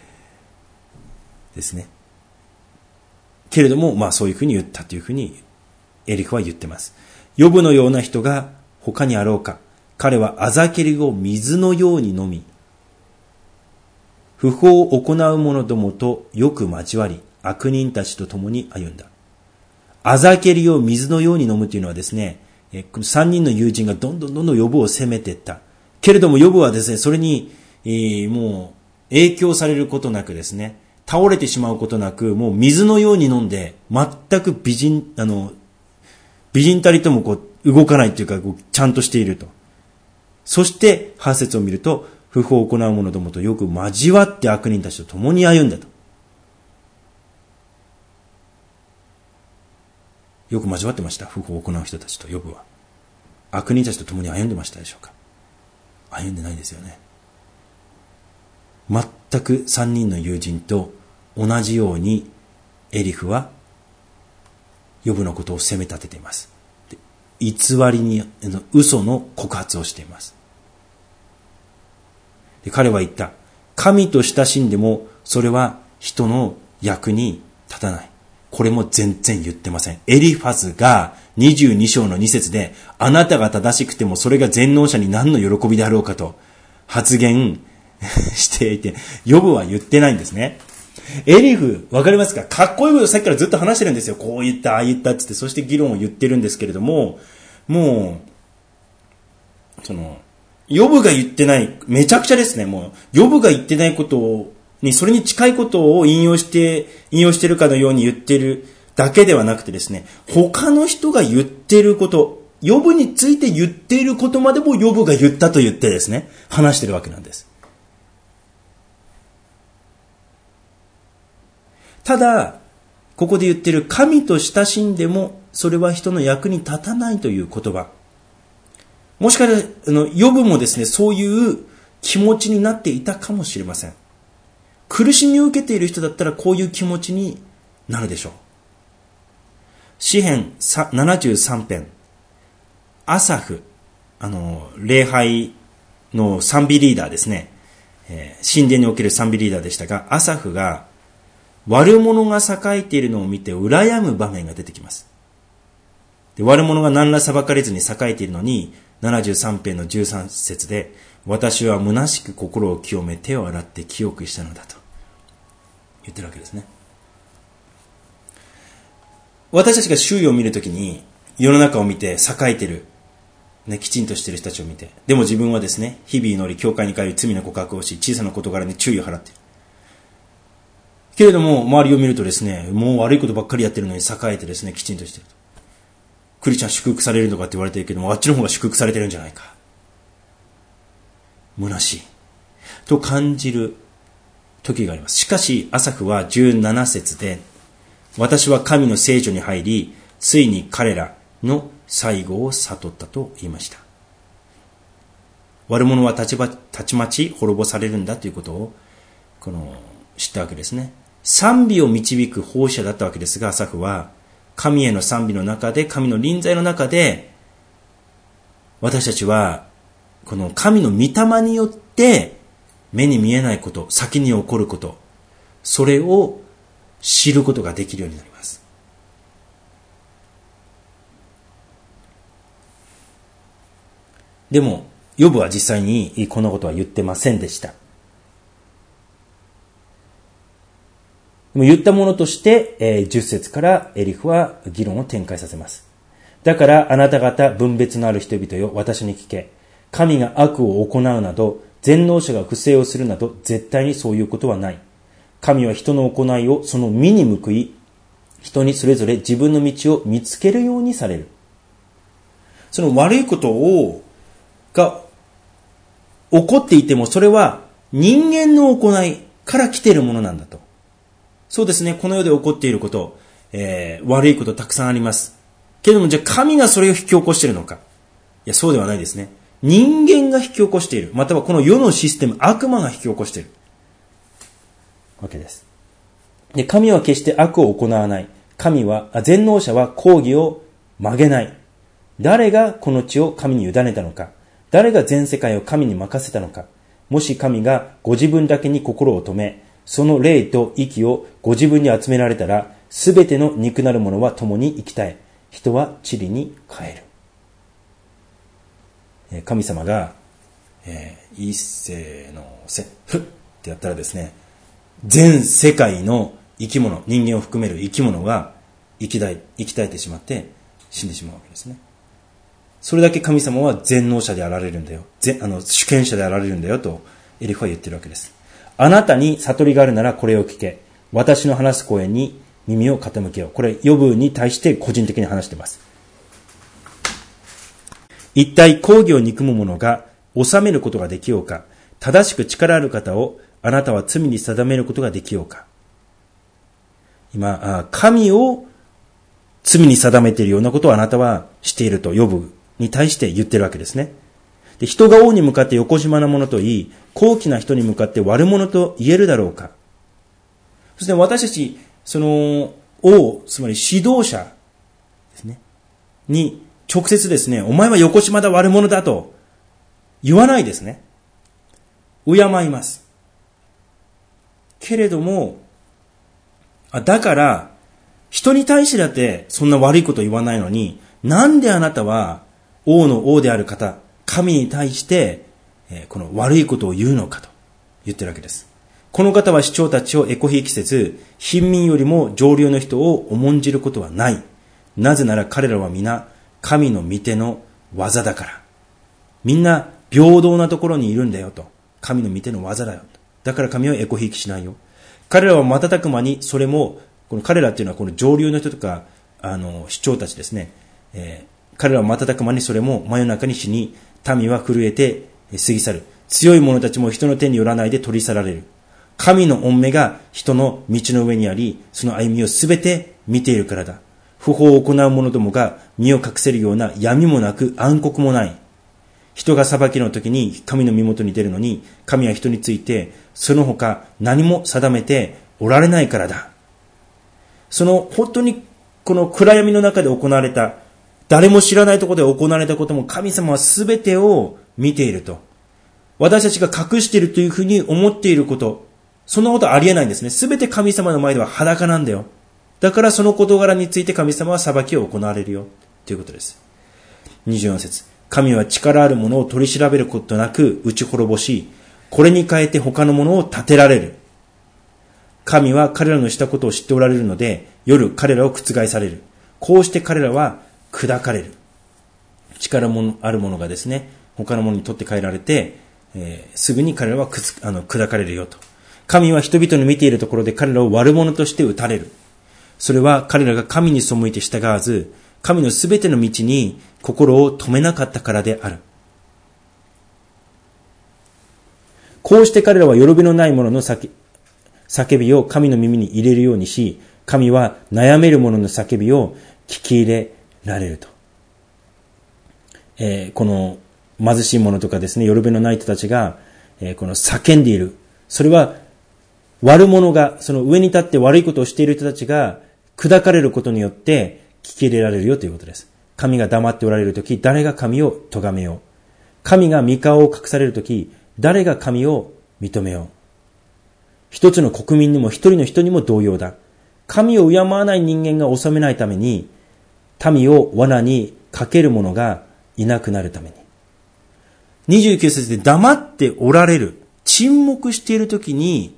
ですね。けれども、まあそういうふうに言ったというふうにエリフは言ってます。ヨブのような人が他にあろうか。彼はあざけりを水のように飲み、不法を行う者どもとよく交わり、悪人たちと共に歩んだ。あざけりを水のように飲むというのはですね、この三人の友人がどんどんどんどんヨブを責めていった。けれどもヨブはですね、それに、えー、もう影響されることなくですね、倒れてしまうことなく、もう水のように飲んで、全く美人、あの、美人たりともこう動かないというか、こうちゃんとしていると。そしてはち節を見ると、不法を行う者どもとよく交わって悪人たちと共に歩んだと。よく交わってました。不法を行う人たちとヨブは。悪人たちと共に歩んでましたでしょうか。歩んでないですよね。全く三人の友人と同じようにエリフはヨブのことを責め立てています。偽りに、嘘の告発をしています。で彼は言った。神と親しんでもそれは人の役に立たない。これも全然言ってません。エリファズがにじゅうに章のに節で、あなたが正しくてもそれが全能者に何の喜びであろうかと発言していて、ヨブは言ってないんですね。エリフ、わかりますか？かっこいいことさっきからずっと話してるんですよ。こう言った、ああ言ったっつって、そして議論を言ってるんですけれども、もう、その、ヨブが言ってない、めちゃくちゃですね、もう、ヨブが言ってないことを、に、それに近いことを引用して、引用してるかのように言ってるだけではなくてですね、他の人が言ってること、ヨブについて言っていることまでもヨブが言ったと言ってですね、話してるわけなんです。ただ、ここで言ってる神と親しんでも、それは人の役に立たないという言葉。もしかしたら、あの、ヨブもですね、そういう気持ちになっていたかもしれません。苦しみを受けている人だったらこういう気持ちになるでしょう。詩編ななじゅうさん編。アサフ、あの、礼拝の賛美リーダーですね。えー、神殿における賛美リーダーでしたが、アサフが悪者が栄えているのを見て羨む場面が出てきます。で、悪者が何ら裁かれずに栄えているのに、ななじゅうさん編のじゅうさん節で、私は虚しく心を清め手を洗って清くしたのだと言ってるわけですね。私たちが周囲を見るときに、世の中を見て栄えている、ね、きちんとしている人たちを見て、でも自分はですね、日々祈り、教会に通い罪の告白をし、小さな事柄に注意を払っている。けれども、周りを見るとですね、もう悪いことばっかりやってるのに栄えてですね、きちんとしていると。クリスチャン祝福されるのかって言われてるけども、あっちの方が祝福されてるんじゃないか。虚しい。と感じる時があります。しかし、アサフはじゅうなな節で、私は神の聖所に入り、ついに彼らの最後を悟ったと言いました。悪者はたちば、たちまち滅ぼされるんだということを、この、知ったわけですね。賛美を導く奉仕者だったわけですが、アサフは、神への賛美の中で、神の臨在の中で、私たちは、この神の御霊によって、目に見えないこと、先に起こること、それを知ることができるようになります。でも、ヨブは実際にこんなことは言ってませんでした。言ったものとして、じゅっ節からエリフは議論を展開させます。だからあなた方分別のある人々よ、私に聞け。神が悪を行うなど、全能者が不正をするなど、絶対にそういうことはない。神は人の行いをその身に報い、人にそれぞれ自分の道を見つけるようにされる。その悪いことを、が起こっていても、それは人間の行いから来ているものなんだと。そうですね、この世で起こっていること、えー、悪いことたくさんあります。けれども、じゃあ神がそれを引き起こしているのか。いや、そうではないですね。人間が引き起こしている。またはこの世のシステム、悪魔が引き起こしている。わけです。で、神は決して悪を行わない。神は、全能者は公義を曲げない。 誰がこの地を神に委ねたのか。誰が全世界を神に任せたのか。もし神がご自分だけに心を止め、その霊と息をご自分に集められたら、すべての肉なるものは共に生き絶え、人は塵に帰る。神様が、えー、一世のせ、ふってやったらですね、全世界の生き物、人間を含める生き物が生き絶え、生き絶えてしまって死んでしまうわけですね。それだけ神様は全能者であられるんだよ。あの主権者であられるんだよとエリフは言ってるわけです。あなたに悟りがあるならこれを聞け。私の話す声に耳を傾けよう。これヨブに対して個人的に話しています。一体公義を憎む者が治めることができようか。正しく力ある方をあなたは罪に定めることができようか。今、神を罪に定めているようなことをあなたはしているとヨブに対して言ってるわけですね。で、人が王に向かって横島なものと言い、高貴な人に向かって悪者と言えるだろうか。そして私たち、その王、つまり指導者ですね、に直接ですね、お前は横島だ悪者だと言わないですね。敬います。けれども、あ、だから、人に対してだってそんな悪いこと言わないのに、なんであなたは王の王である方、神に対して、えー、この悪いことを言うのかと言ってるわけです。この方は首長たちをえこひいきせず、貧民よりも上流の人を重んじることはない。なぜなら彼らは皆、神の御手の技だから。みんな平等なところにいるんだよと。神の御手の技だよ。だから神はえこひいきしないよ。彼らは瞬く間にそれも、この彼らっていうのはこの上流の人とか、あの、首長たちですね。えー、彼らは瞬く間にそれも真夜中に死に、民は震えて過ぎ去る。強い者たちも人の手によらないで取り去られる。神の御目が人の道の上にあり、その歩みをすべて見ているからだ。不法を行う者どもが身を隠せるような闇もなく暗黒もない。人が裁きの時に神の身元に出るのに、神は人についてその他何も定めておられないからだ。その本当にこの暗闇の中で行われた、誰も知らないところで行われたことも神様はすべてを見ていると。私たちが隠しているというふうに思っていること、そんなことはありえないんですね。すべて神様の前では裸なんだよ。だからその事柄について神様は裁きを行われるよということです。にじゅうよん節。神は力あるものを取り調べることなく打ち滅ぼし、これに変えて他のものを立てられる。神は彼らのしたことを知っておられるので、夜彼らを覆される。こうして彼らは砕かれる。力もあるものがですね、他のものに取って変えられて、えー、すぐに彼らはくつあの砕かれるよと。神は人々の見ているところで彼らを悪者として打たれる。それは彼らが神に背いて従わず、神のすべての道に心を止めなかったからである。こうして彼らはよろびのない者の叫びを神の耳に入れるようにし、神は悩める者の叫びを聞き入れられると。えー、この貧しい者とかですね、よろびのない人たちが、えー、この叫んでいる。それは悪者が、その上に立って悪いことをしている人たちが砕かれることによって聞き入れられるよということです。神が黙っておられるとき、誰が神を咎めよう。神が御顔を隠されるとき、誰が神を認めよう。一つの国民にも一人の人にも同様だ。神を敬わない人間が治めないために、民を罠にかける者がいなくなるために。にじゅうきゅう節で黙っておられる、沈黙しているときに、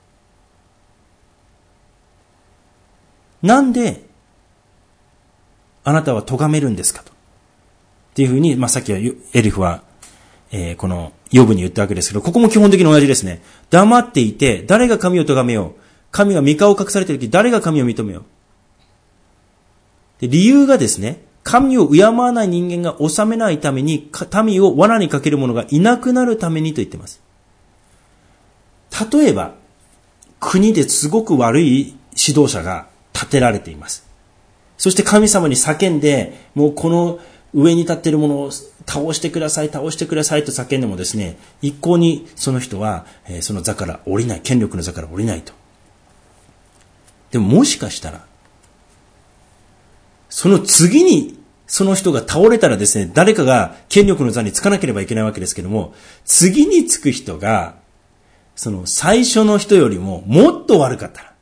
なんであなたは咎めるんですかと。っていうふうに、まあ、さっきはエリフは、えー、このヨブに言ったわけですけど、ここも基本的に同じですね。黙っていて、誰が神を咎めよう。神が御顔を隠されているとき、誰が神を認めよう。で、理由がですね、神を敬わない人間が治めないために、民を罠にかける者がいなくなるためにと言っています。例えば、国ですごく悪い指導者が立てられています。そして神様に叫んで、もうこの上に立っているものを倒してください、倒してくださいと叫んでもですね、一向にその人は、えー、その座から降りない、権力の座から降りないと。でももしかしたら、その次にその人が倒れたらですね、誰かが権力の座につかなければいけないわけですけども、次につく人が、その最初の人よりももっと悪かったら、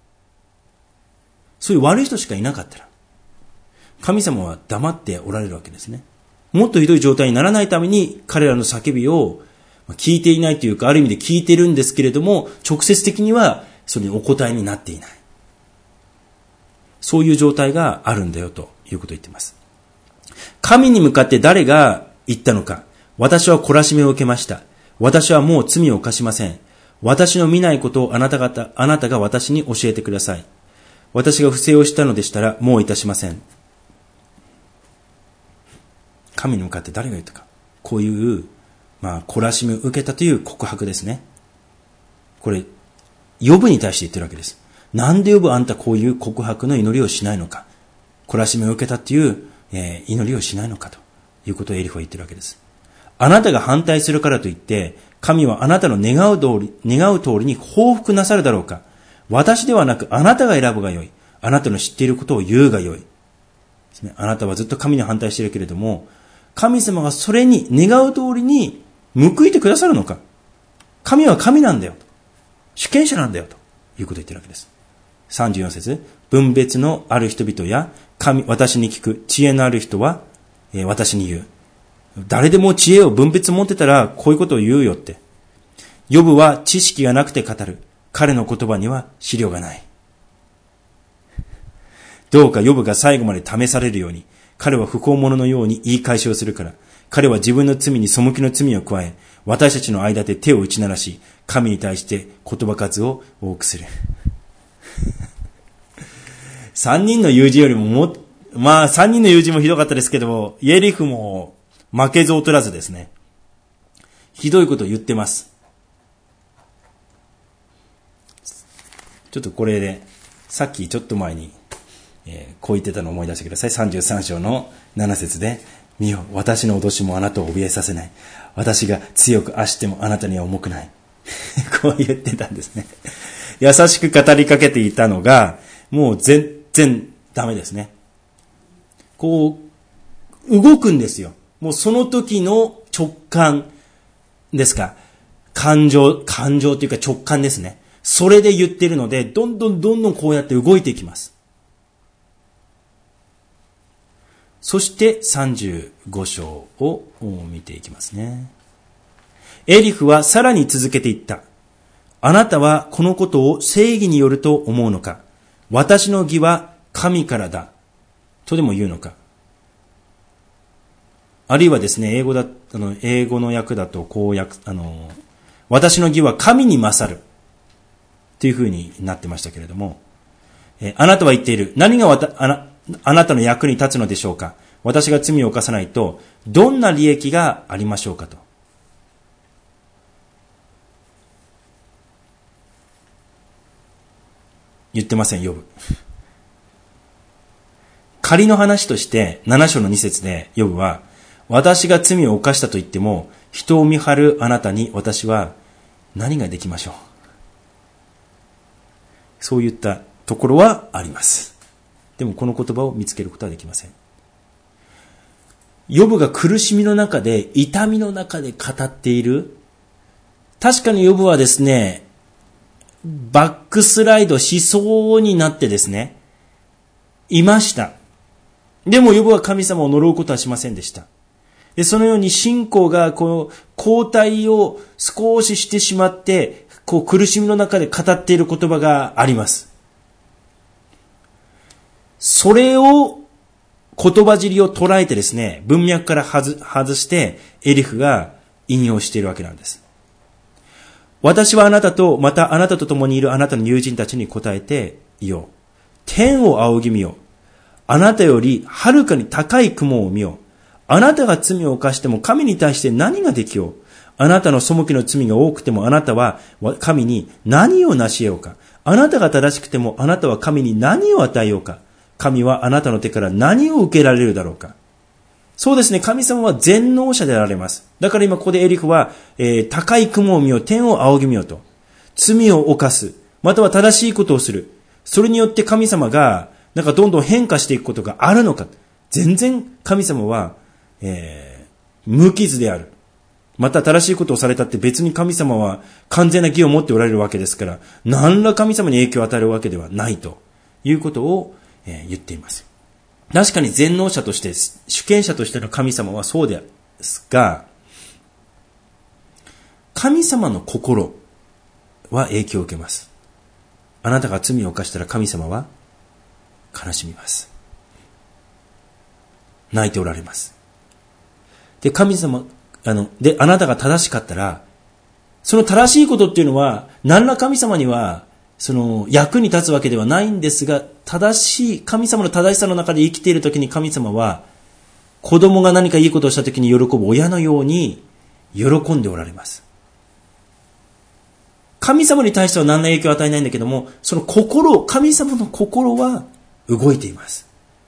そういう悪い人しかいなかったら、神様は黙っておられるわけですね。もっとひどい状態にならないために彼らの叫びを聞いていないというか、ある意味で聞いてるんですけれども、直接的にはそれにお答えになっていない。そういう状態があるんだよということを言っています。神に向かって誰が言ったのか。私は懲らしめを受けました。私はもう罪を犯しません。私の見ないことをあなた方、あなたが私に教えてください。私が不正をしたのでしたらもういたしません。神に向かって誰が言ったか。こういう、まあ、懲らしめを受けたという告白ですね。これ、ヨブに対して言ってるわけです。なんでヨブあんたこういう告白の祈りをしないのか。懲らしめを受けたという、えー、祈りをしないのかということをエリフは言ってるわけです。あなたが反対するからといって、神はあなたの願う通り、願う通りに報復なさるだろうか。私ではなくあなたが選ぶがよい。あなたの知っていることを言うがよい。ですね、あなたはずっと神に反対しているけれども、神様がそれに願う通りに報いてくださるのか。神は神なんだよ。主権者なんだよ。ということを言っているわけです。さんじゅうよん節、分別のある人々や神、私に聞く知恵のある人は、えー、私に言う。誰でも知恵を分別持ってたらこういうことを言うよって。ヨブは知識がなくて語る。彼の言葉には資料がない。どうかヨブが最後まで試されるように、彼は不幸者のように言い返しをするから、彼は自分の罪に背きの罪を加え、私たちの間で手を打ち鳴らし、神に対して言葉数を多くする。三人の友人よりもも、まあ三人の友人もひどかったですけども、イエリフも負けず劣らずですね。ひどいことを言ってます。ちょっとこれで、さっきちょっと前に、えー、こう言ってたのを思い出してください。さんじゅうさん章のなな節で、見よ、私の脅しもあなたを怯えさせない。私が強くあしてもあなたには重くない。こう言ってたんですね。優しく語りかけていたのが、もう全然ダメですね。こう、動くんですよ。もうその時の直感ですか。感情、感情というか直感ですね。それで言っているので、どんどんどんどんこうやって動いていきます。そしてさんじゅうご章を見ていきますね。エリフはさらに続けていった。あなたはこのことを正義によると思うのか。私の義は神からだ。とでも言うのか。あるいはですね、英語だ、あの、英語の訳だとこう訳、あの、私の義は神に勝る。というふうになってましたけれども、えあなたは言っている。何がわたあな、あなたの役に立つのでしょうか。私が罪を犯さないと、どんな利益がありましょうかと。言ってません、ヨブ。仮の話として、なな章のに節で、ヨブは、私が罪を犯したと言っても、人を見張るあなたに私は何ができましょう。そういったところはあります。でもこの言葉を見つけることはできません。ヨブが苦しみの中で、痛みの中で語っている。確かにヨブはですね、バックスライドしそうになってですね、いました。でもヨブは神様を呪うことはしませんでした。で、そのように信仰がこう後退を少ししてしまって、こう苦しみの中で語っている言葉があります。それを言葉尻を捉えてですね、文脈から外、外してエリフが引用しているわけなんです。私はあなたと、またあなたと共にいるあなたの友人たちに答えていよう。天を仰ぎ見よう。あなたよりはるかに高い雲を見よう。あなたが罪を犯しても神に対して何ができよう。あなたの背きの罪が多くてもあなたは神に何を成し得ようか。あなたが正しくてもあなたは神に何を与えようか。神はあなたの手から何を受けられるだろうか。そうですね。神様は全能者であられます。だから今ここでエリフは、えー、高い雲を見よう、天を仰ぎ見ようと。罪を犯す。または正しいことをする。それによって神様が、なんかどんどん変化していくことがあるのか。 全然神様は、えー、無傷である。また正しいことをされたって別に神様は完全な義を持っておられるわけですから、何ら神様に影響を与えるわけではないということを、えー、言っています。確かに全能者として、主権者としての神様はそうですが、神様の心は影響を受けます。あなたが罪を犯したら神様は悲しみます。泣いておられます。で、神様、あの、で、あなたが正しかったら、その正しいことっていうのは、何ら神様には、その、役に立つわけではないんですが、正しい、神様の正しさの中で生きているときに神様は、子供が何かいいことをしたときに喜ぶ親のように、喜んでおられます。神様に対しては何ら影響を与えないんだけども、その心、神様の心は動いています。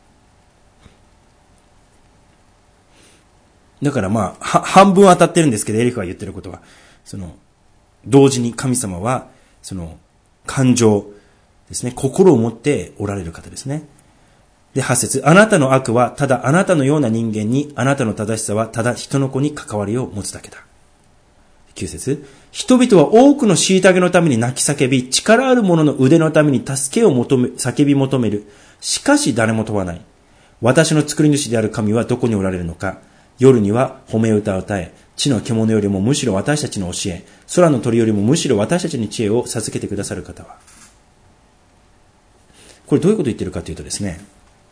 だからまあ、半分当たってるんですけど、エリフが言ってることは、その、同時に神様は、その、感情ですね、心を持っておられる方ですね。で、はち節、あなたの悪はただあなたのような人間に、あなたの正しさはただ人の子に関わりを持つだけだ。きゅう節、人々は多くの虐げのために泣き叫び、力ある者の腕のために助けを求め、叫び求める。しかし誰も問わない。私の作り主である神はどこにおられるのか。夜には褒め歌を歌え、地の獣よりもむしろ私たちの教え、空の鳥よりもむしろ私たちに知恵を授けてくださる方は。これどういうことを言っているかというとですね、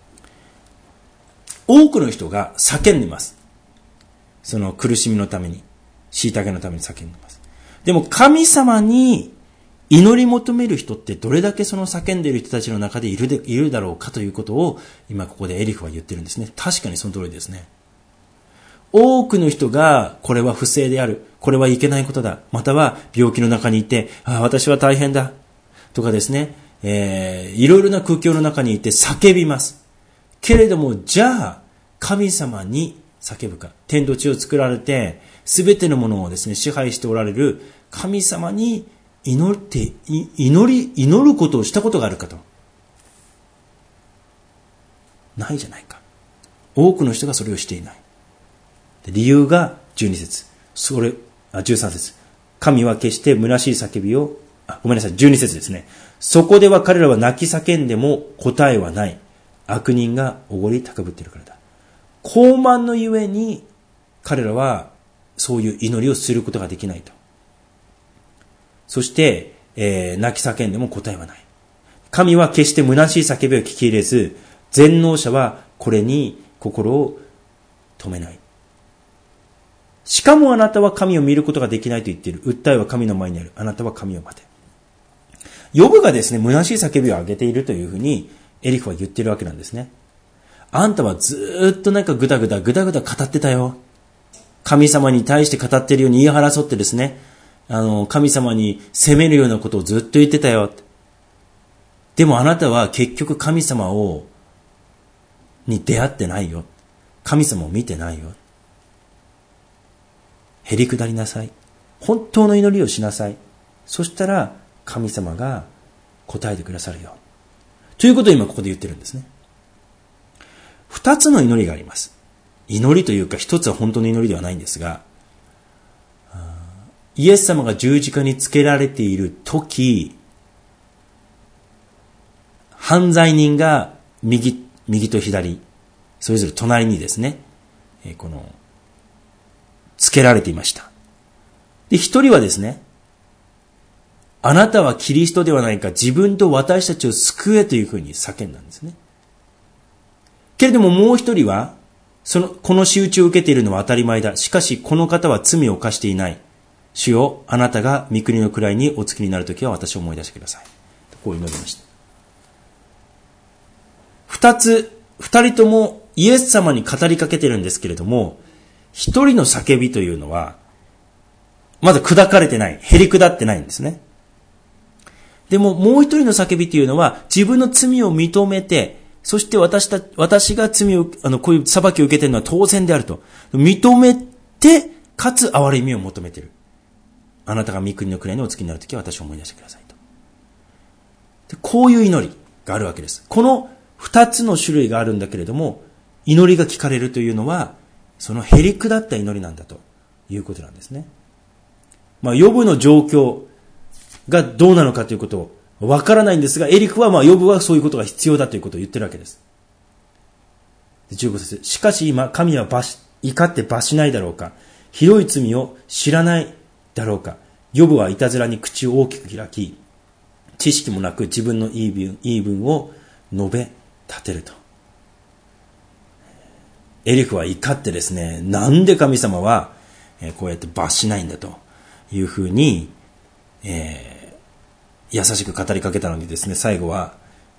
多くの人が叫んでいます。その苦しみのために、虐げのために叫んでいます。でも神様に祈り求める人ってどれだけその叫んでいる人たちの中でいるで、いるだろうかということを今ここでエリフは言ってるんですね。確かにその通りですね。多くの人がこれは不正である、これはいけないことだ、または病気の中にいて、ああ私は大変だとかですね、えー、いろいろな苦境の中にいて叫びます。けれどもじゃあ神様に叫ぶか、天と地を作られてすべてのものをですね支配しておられる神様に祈って祈り祈ることをしたことがあるかと、ないじゃないか。多くの人がそれをしていない。理由がじゅうに節、それあじゅうさん節、神は決して虚しい叫びを、あごめんなさいじゅうに節ですね。そこでは彼らは泣き叫んでも答えはない。悪人がおごり高ぶっているからだ。傲慢のゆえに彼らはそういう祈りをすることができないと。そして、えー、泣き叫んでも答えはない。神は決して虚しい叫びを聞き入れず、全能者はこれに心を止めない。しかもあなたは神を見ることができないと言っている。訴えは神の前にある。あなたは神を待て。ヨブがですね、虚しい叫びを上げているというふうにエリフは言っているわけなんですね。あんたはずーっとなんかぐだぐだぐだぐだ語ってたよ。神様に対して語っているように言い争ってですね、あの、神様に責めるようなことをずっと言ってたよ。でもあなたは結局神様を、に出会ってないよ。神様を見てないよ。へりくだりなさい。本当の祈りをしなさい。そしたら神様が答えてくださるよ。ということを今ここで言ってるんですね。二つの祈りがあります。祈りというか一つは本当の祈りではないんですが、イエス様が十字架につけられている時、犯罪人が右、右と左、それぞれ隣にですね、この、つけられていました。で、一人はですね、あなたはキリストではないか、自分と私たちを救えというふうに叫んだんですね。けれどももう一人は、その、この仕打ちを受けているのは当たり前だ。しかし、この方は罪を犯していない。主よ、あなたが御国の位にお付きになるときは私を思い出してください。こう祈りました。二つ、二人ともイエス様に語りかけてるんですけれども、一人の叫びというのは、まだ砕かれてない。へりくだってないんですね。でももう一人の叫びというのは、自分の罪を認めて、そして私た、私が罪を、あの、こういう裁きを受けているのは当然であると。認めて、かつ憐れみを求めている。あなたが御国の位にお付きになるときは私を思い出してくださいと。でこういう祈りがあるわけです。この二つの種類があるんだけれども、 祈りが聞かれるというのは、そのへり下った祈りなんだということなんですね。まあ、ヨブの状況がどうなのかということをわからないんですが、エリフはまあヨブはそういうことが必要だということを言ってるわけです。じゅうご節。しかし今、神は罰し怒って罰しないだろうか。広い罪を知らないだろうか。ヨブはいたずらに口を大きく開き、知識もなく自分の言い分、言い分を述べ立てると。エリフは怒ってですね、なんで神様はこうやって罰しないんだというふうに、えー、優しく語りかけたのにですね、最後は、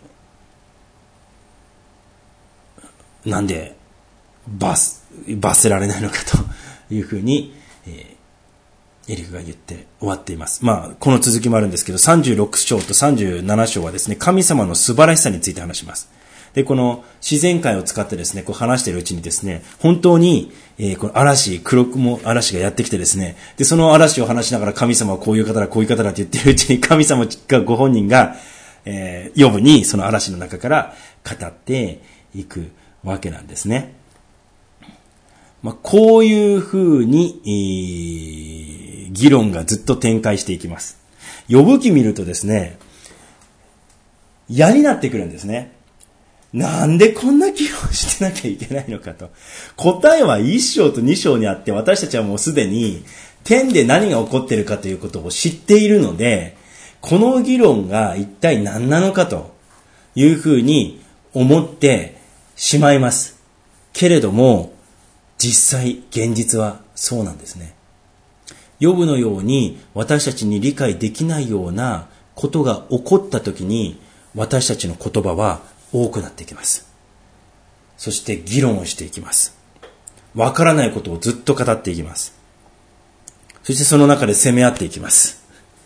なんで罰、罰せられないのかというふうに、えー、エリフが言って終わっています。まあ、この続きもあるんですけど、さんじゅうろく章とさんじゅうなな章はですね、神様の素晴らしさについて話します。で、この自然界を使ってですね、こう話しているうちにですね、本当に、えー、この嵐、黒雲嵐がやってきてですね、で、その嵐を話しながら神様はこういう方だ、こういう方だって言っているうちに、神様がご本人が、えー、ヨブにその嵐の中から語っていくわけなんですね。まあ、こういうふうに、えー、議論がずっと展開していきます。ヨブ記見るとですね、嫌になってくるんですね。なんでこんな議論してなきゃいけないのかと。答えはいっ章とに章にあって、私たちはもうすでに天で何が起こっているかということを知っているので、この議論が一体何なのかというふうに思ってしまいます。けれども、実際現実はそうなんですね。ヨブのように私たちに理解できないようなことが起こったときに、私たちの言葉は多くなっていきます。そして議論をしていきます。わからないことをずっと語っていきます。そしてその中で責め合っていきます。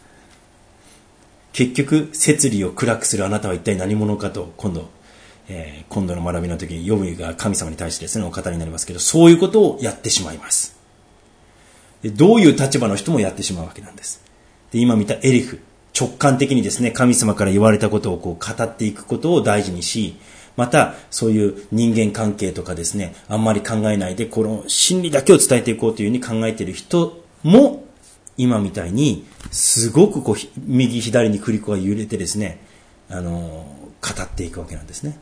結局、摂理を暗くするあなたは一体何者かと、今度、えー、今度の学びの時にヨブが神様に対してですね、お語りになりますけど、そういうことをやってしまいます。で、どういう立場の人もやってしまうわけなんです。で、今見たエリフ。直感的にですね、神様から言われたことをこう語っていくことを大事にし、またそういう人間関係とかですね、あんまり考えないでこの真理だけを伝えていこうというふうに考えている人も、今みたいにすごくこう右左にクリコが揺れてですね、あの語っていくわけなんですね。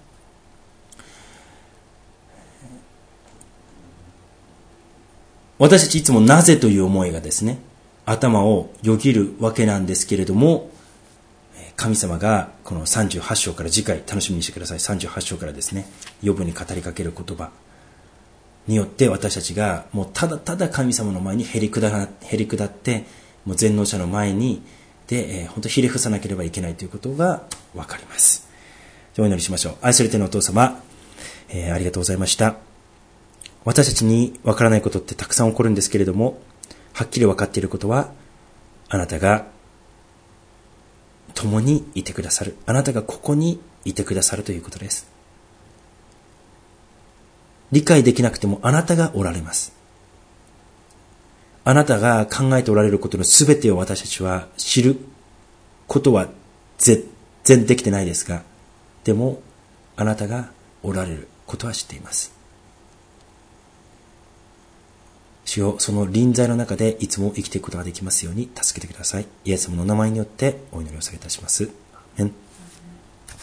私たちいつもなぜという思いがですね、頭をよぎるわけなんですけれども、神様がこのさんじゅうはち章から、次回楽しみにしてください。さんじゅうはち章からですね、ヨブに語りかける言葉によって私たちがもうただただ神様の前にへり下ら、へり下って、もう全能者の前にで、えー、本当ひれ伏さなければいけないということがわかります。お祈りしましょう。愛する天のお父様、えー、ありがとうございました。私たちにわからないことってたくさん起こるんですけれども、はっきり分かっていることは、あなたが共にいてくださる。あなたがここにいてくださるということです。理解できなくてもあなたがおられます。あなたが考えておられることのすべてを私たちは知ることは全然できてないですが、でもあなたがおられることは知っています。主よ、その臨在の中でいつも生きていくことができますように助けてください。イエス様の名前によってお祈りを下げいたします。アーメン。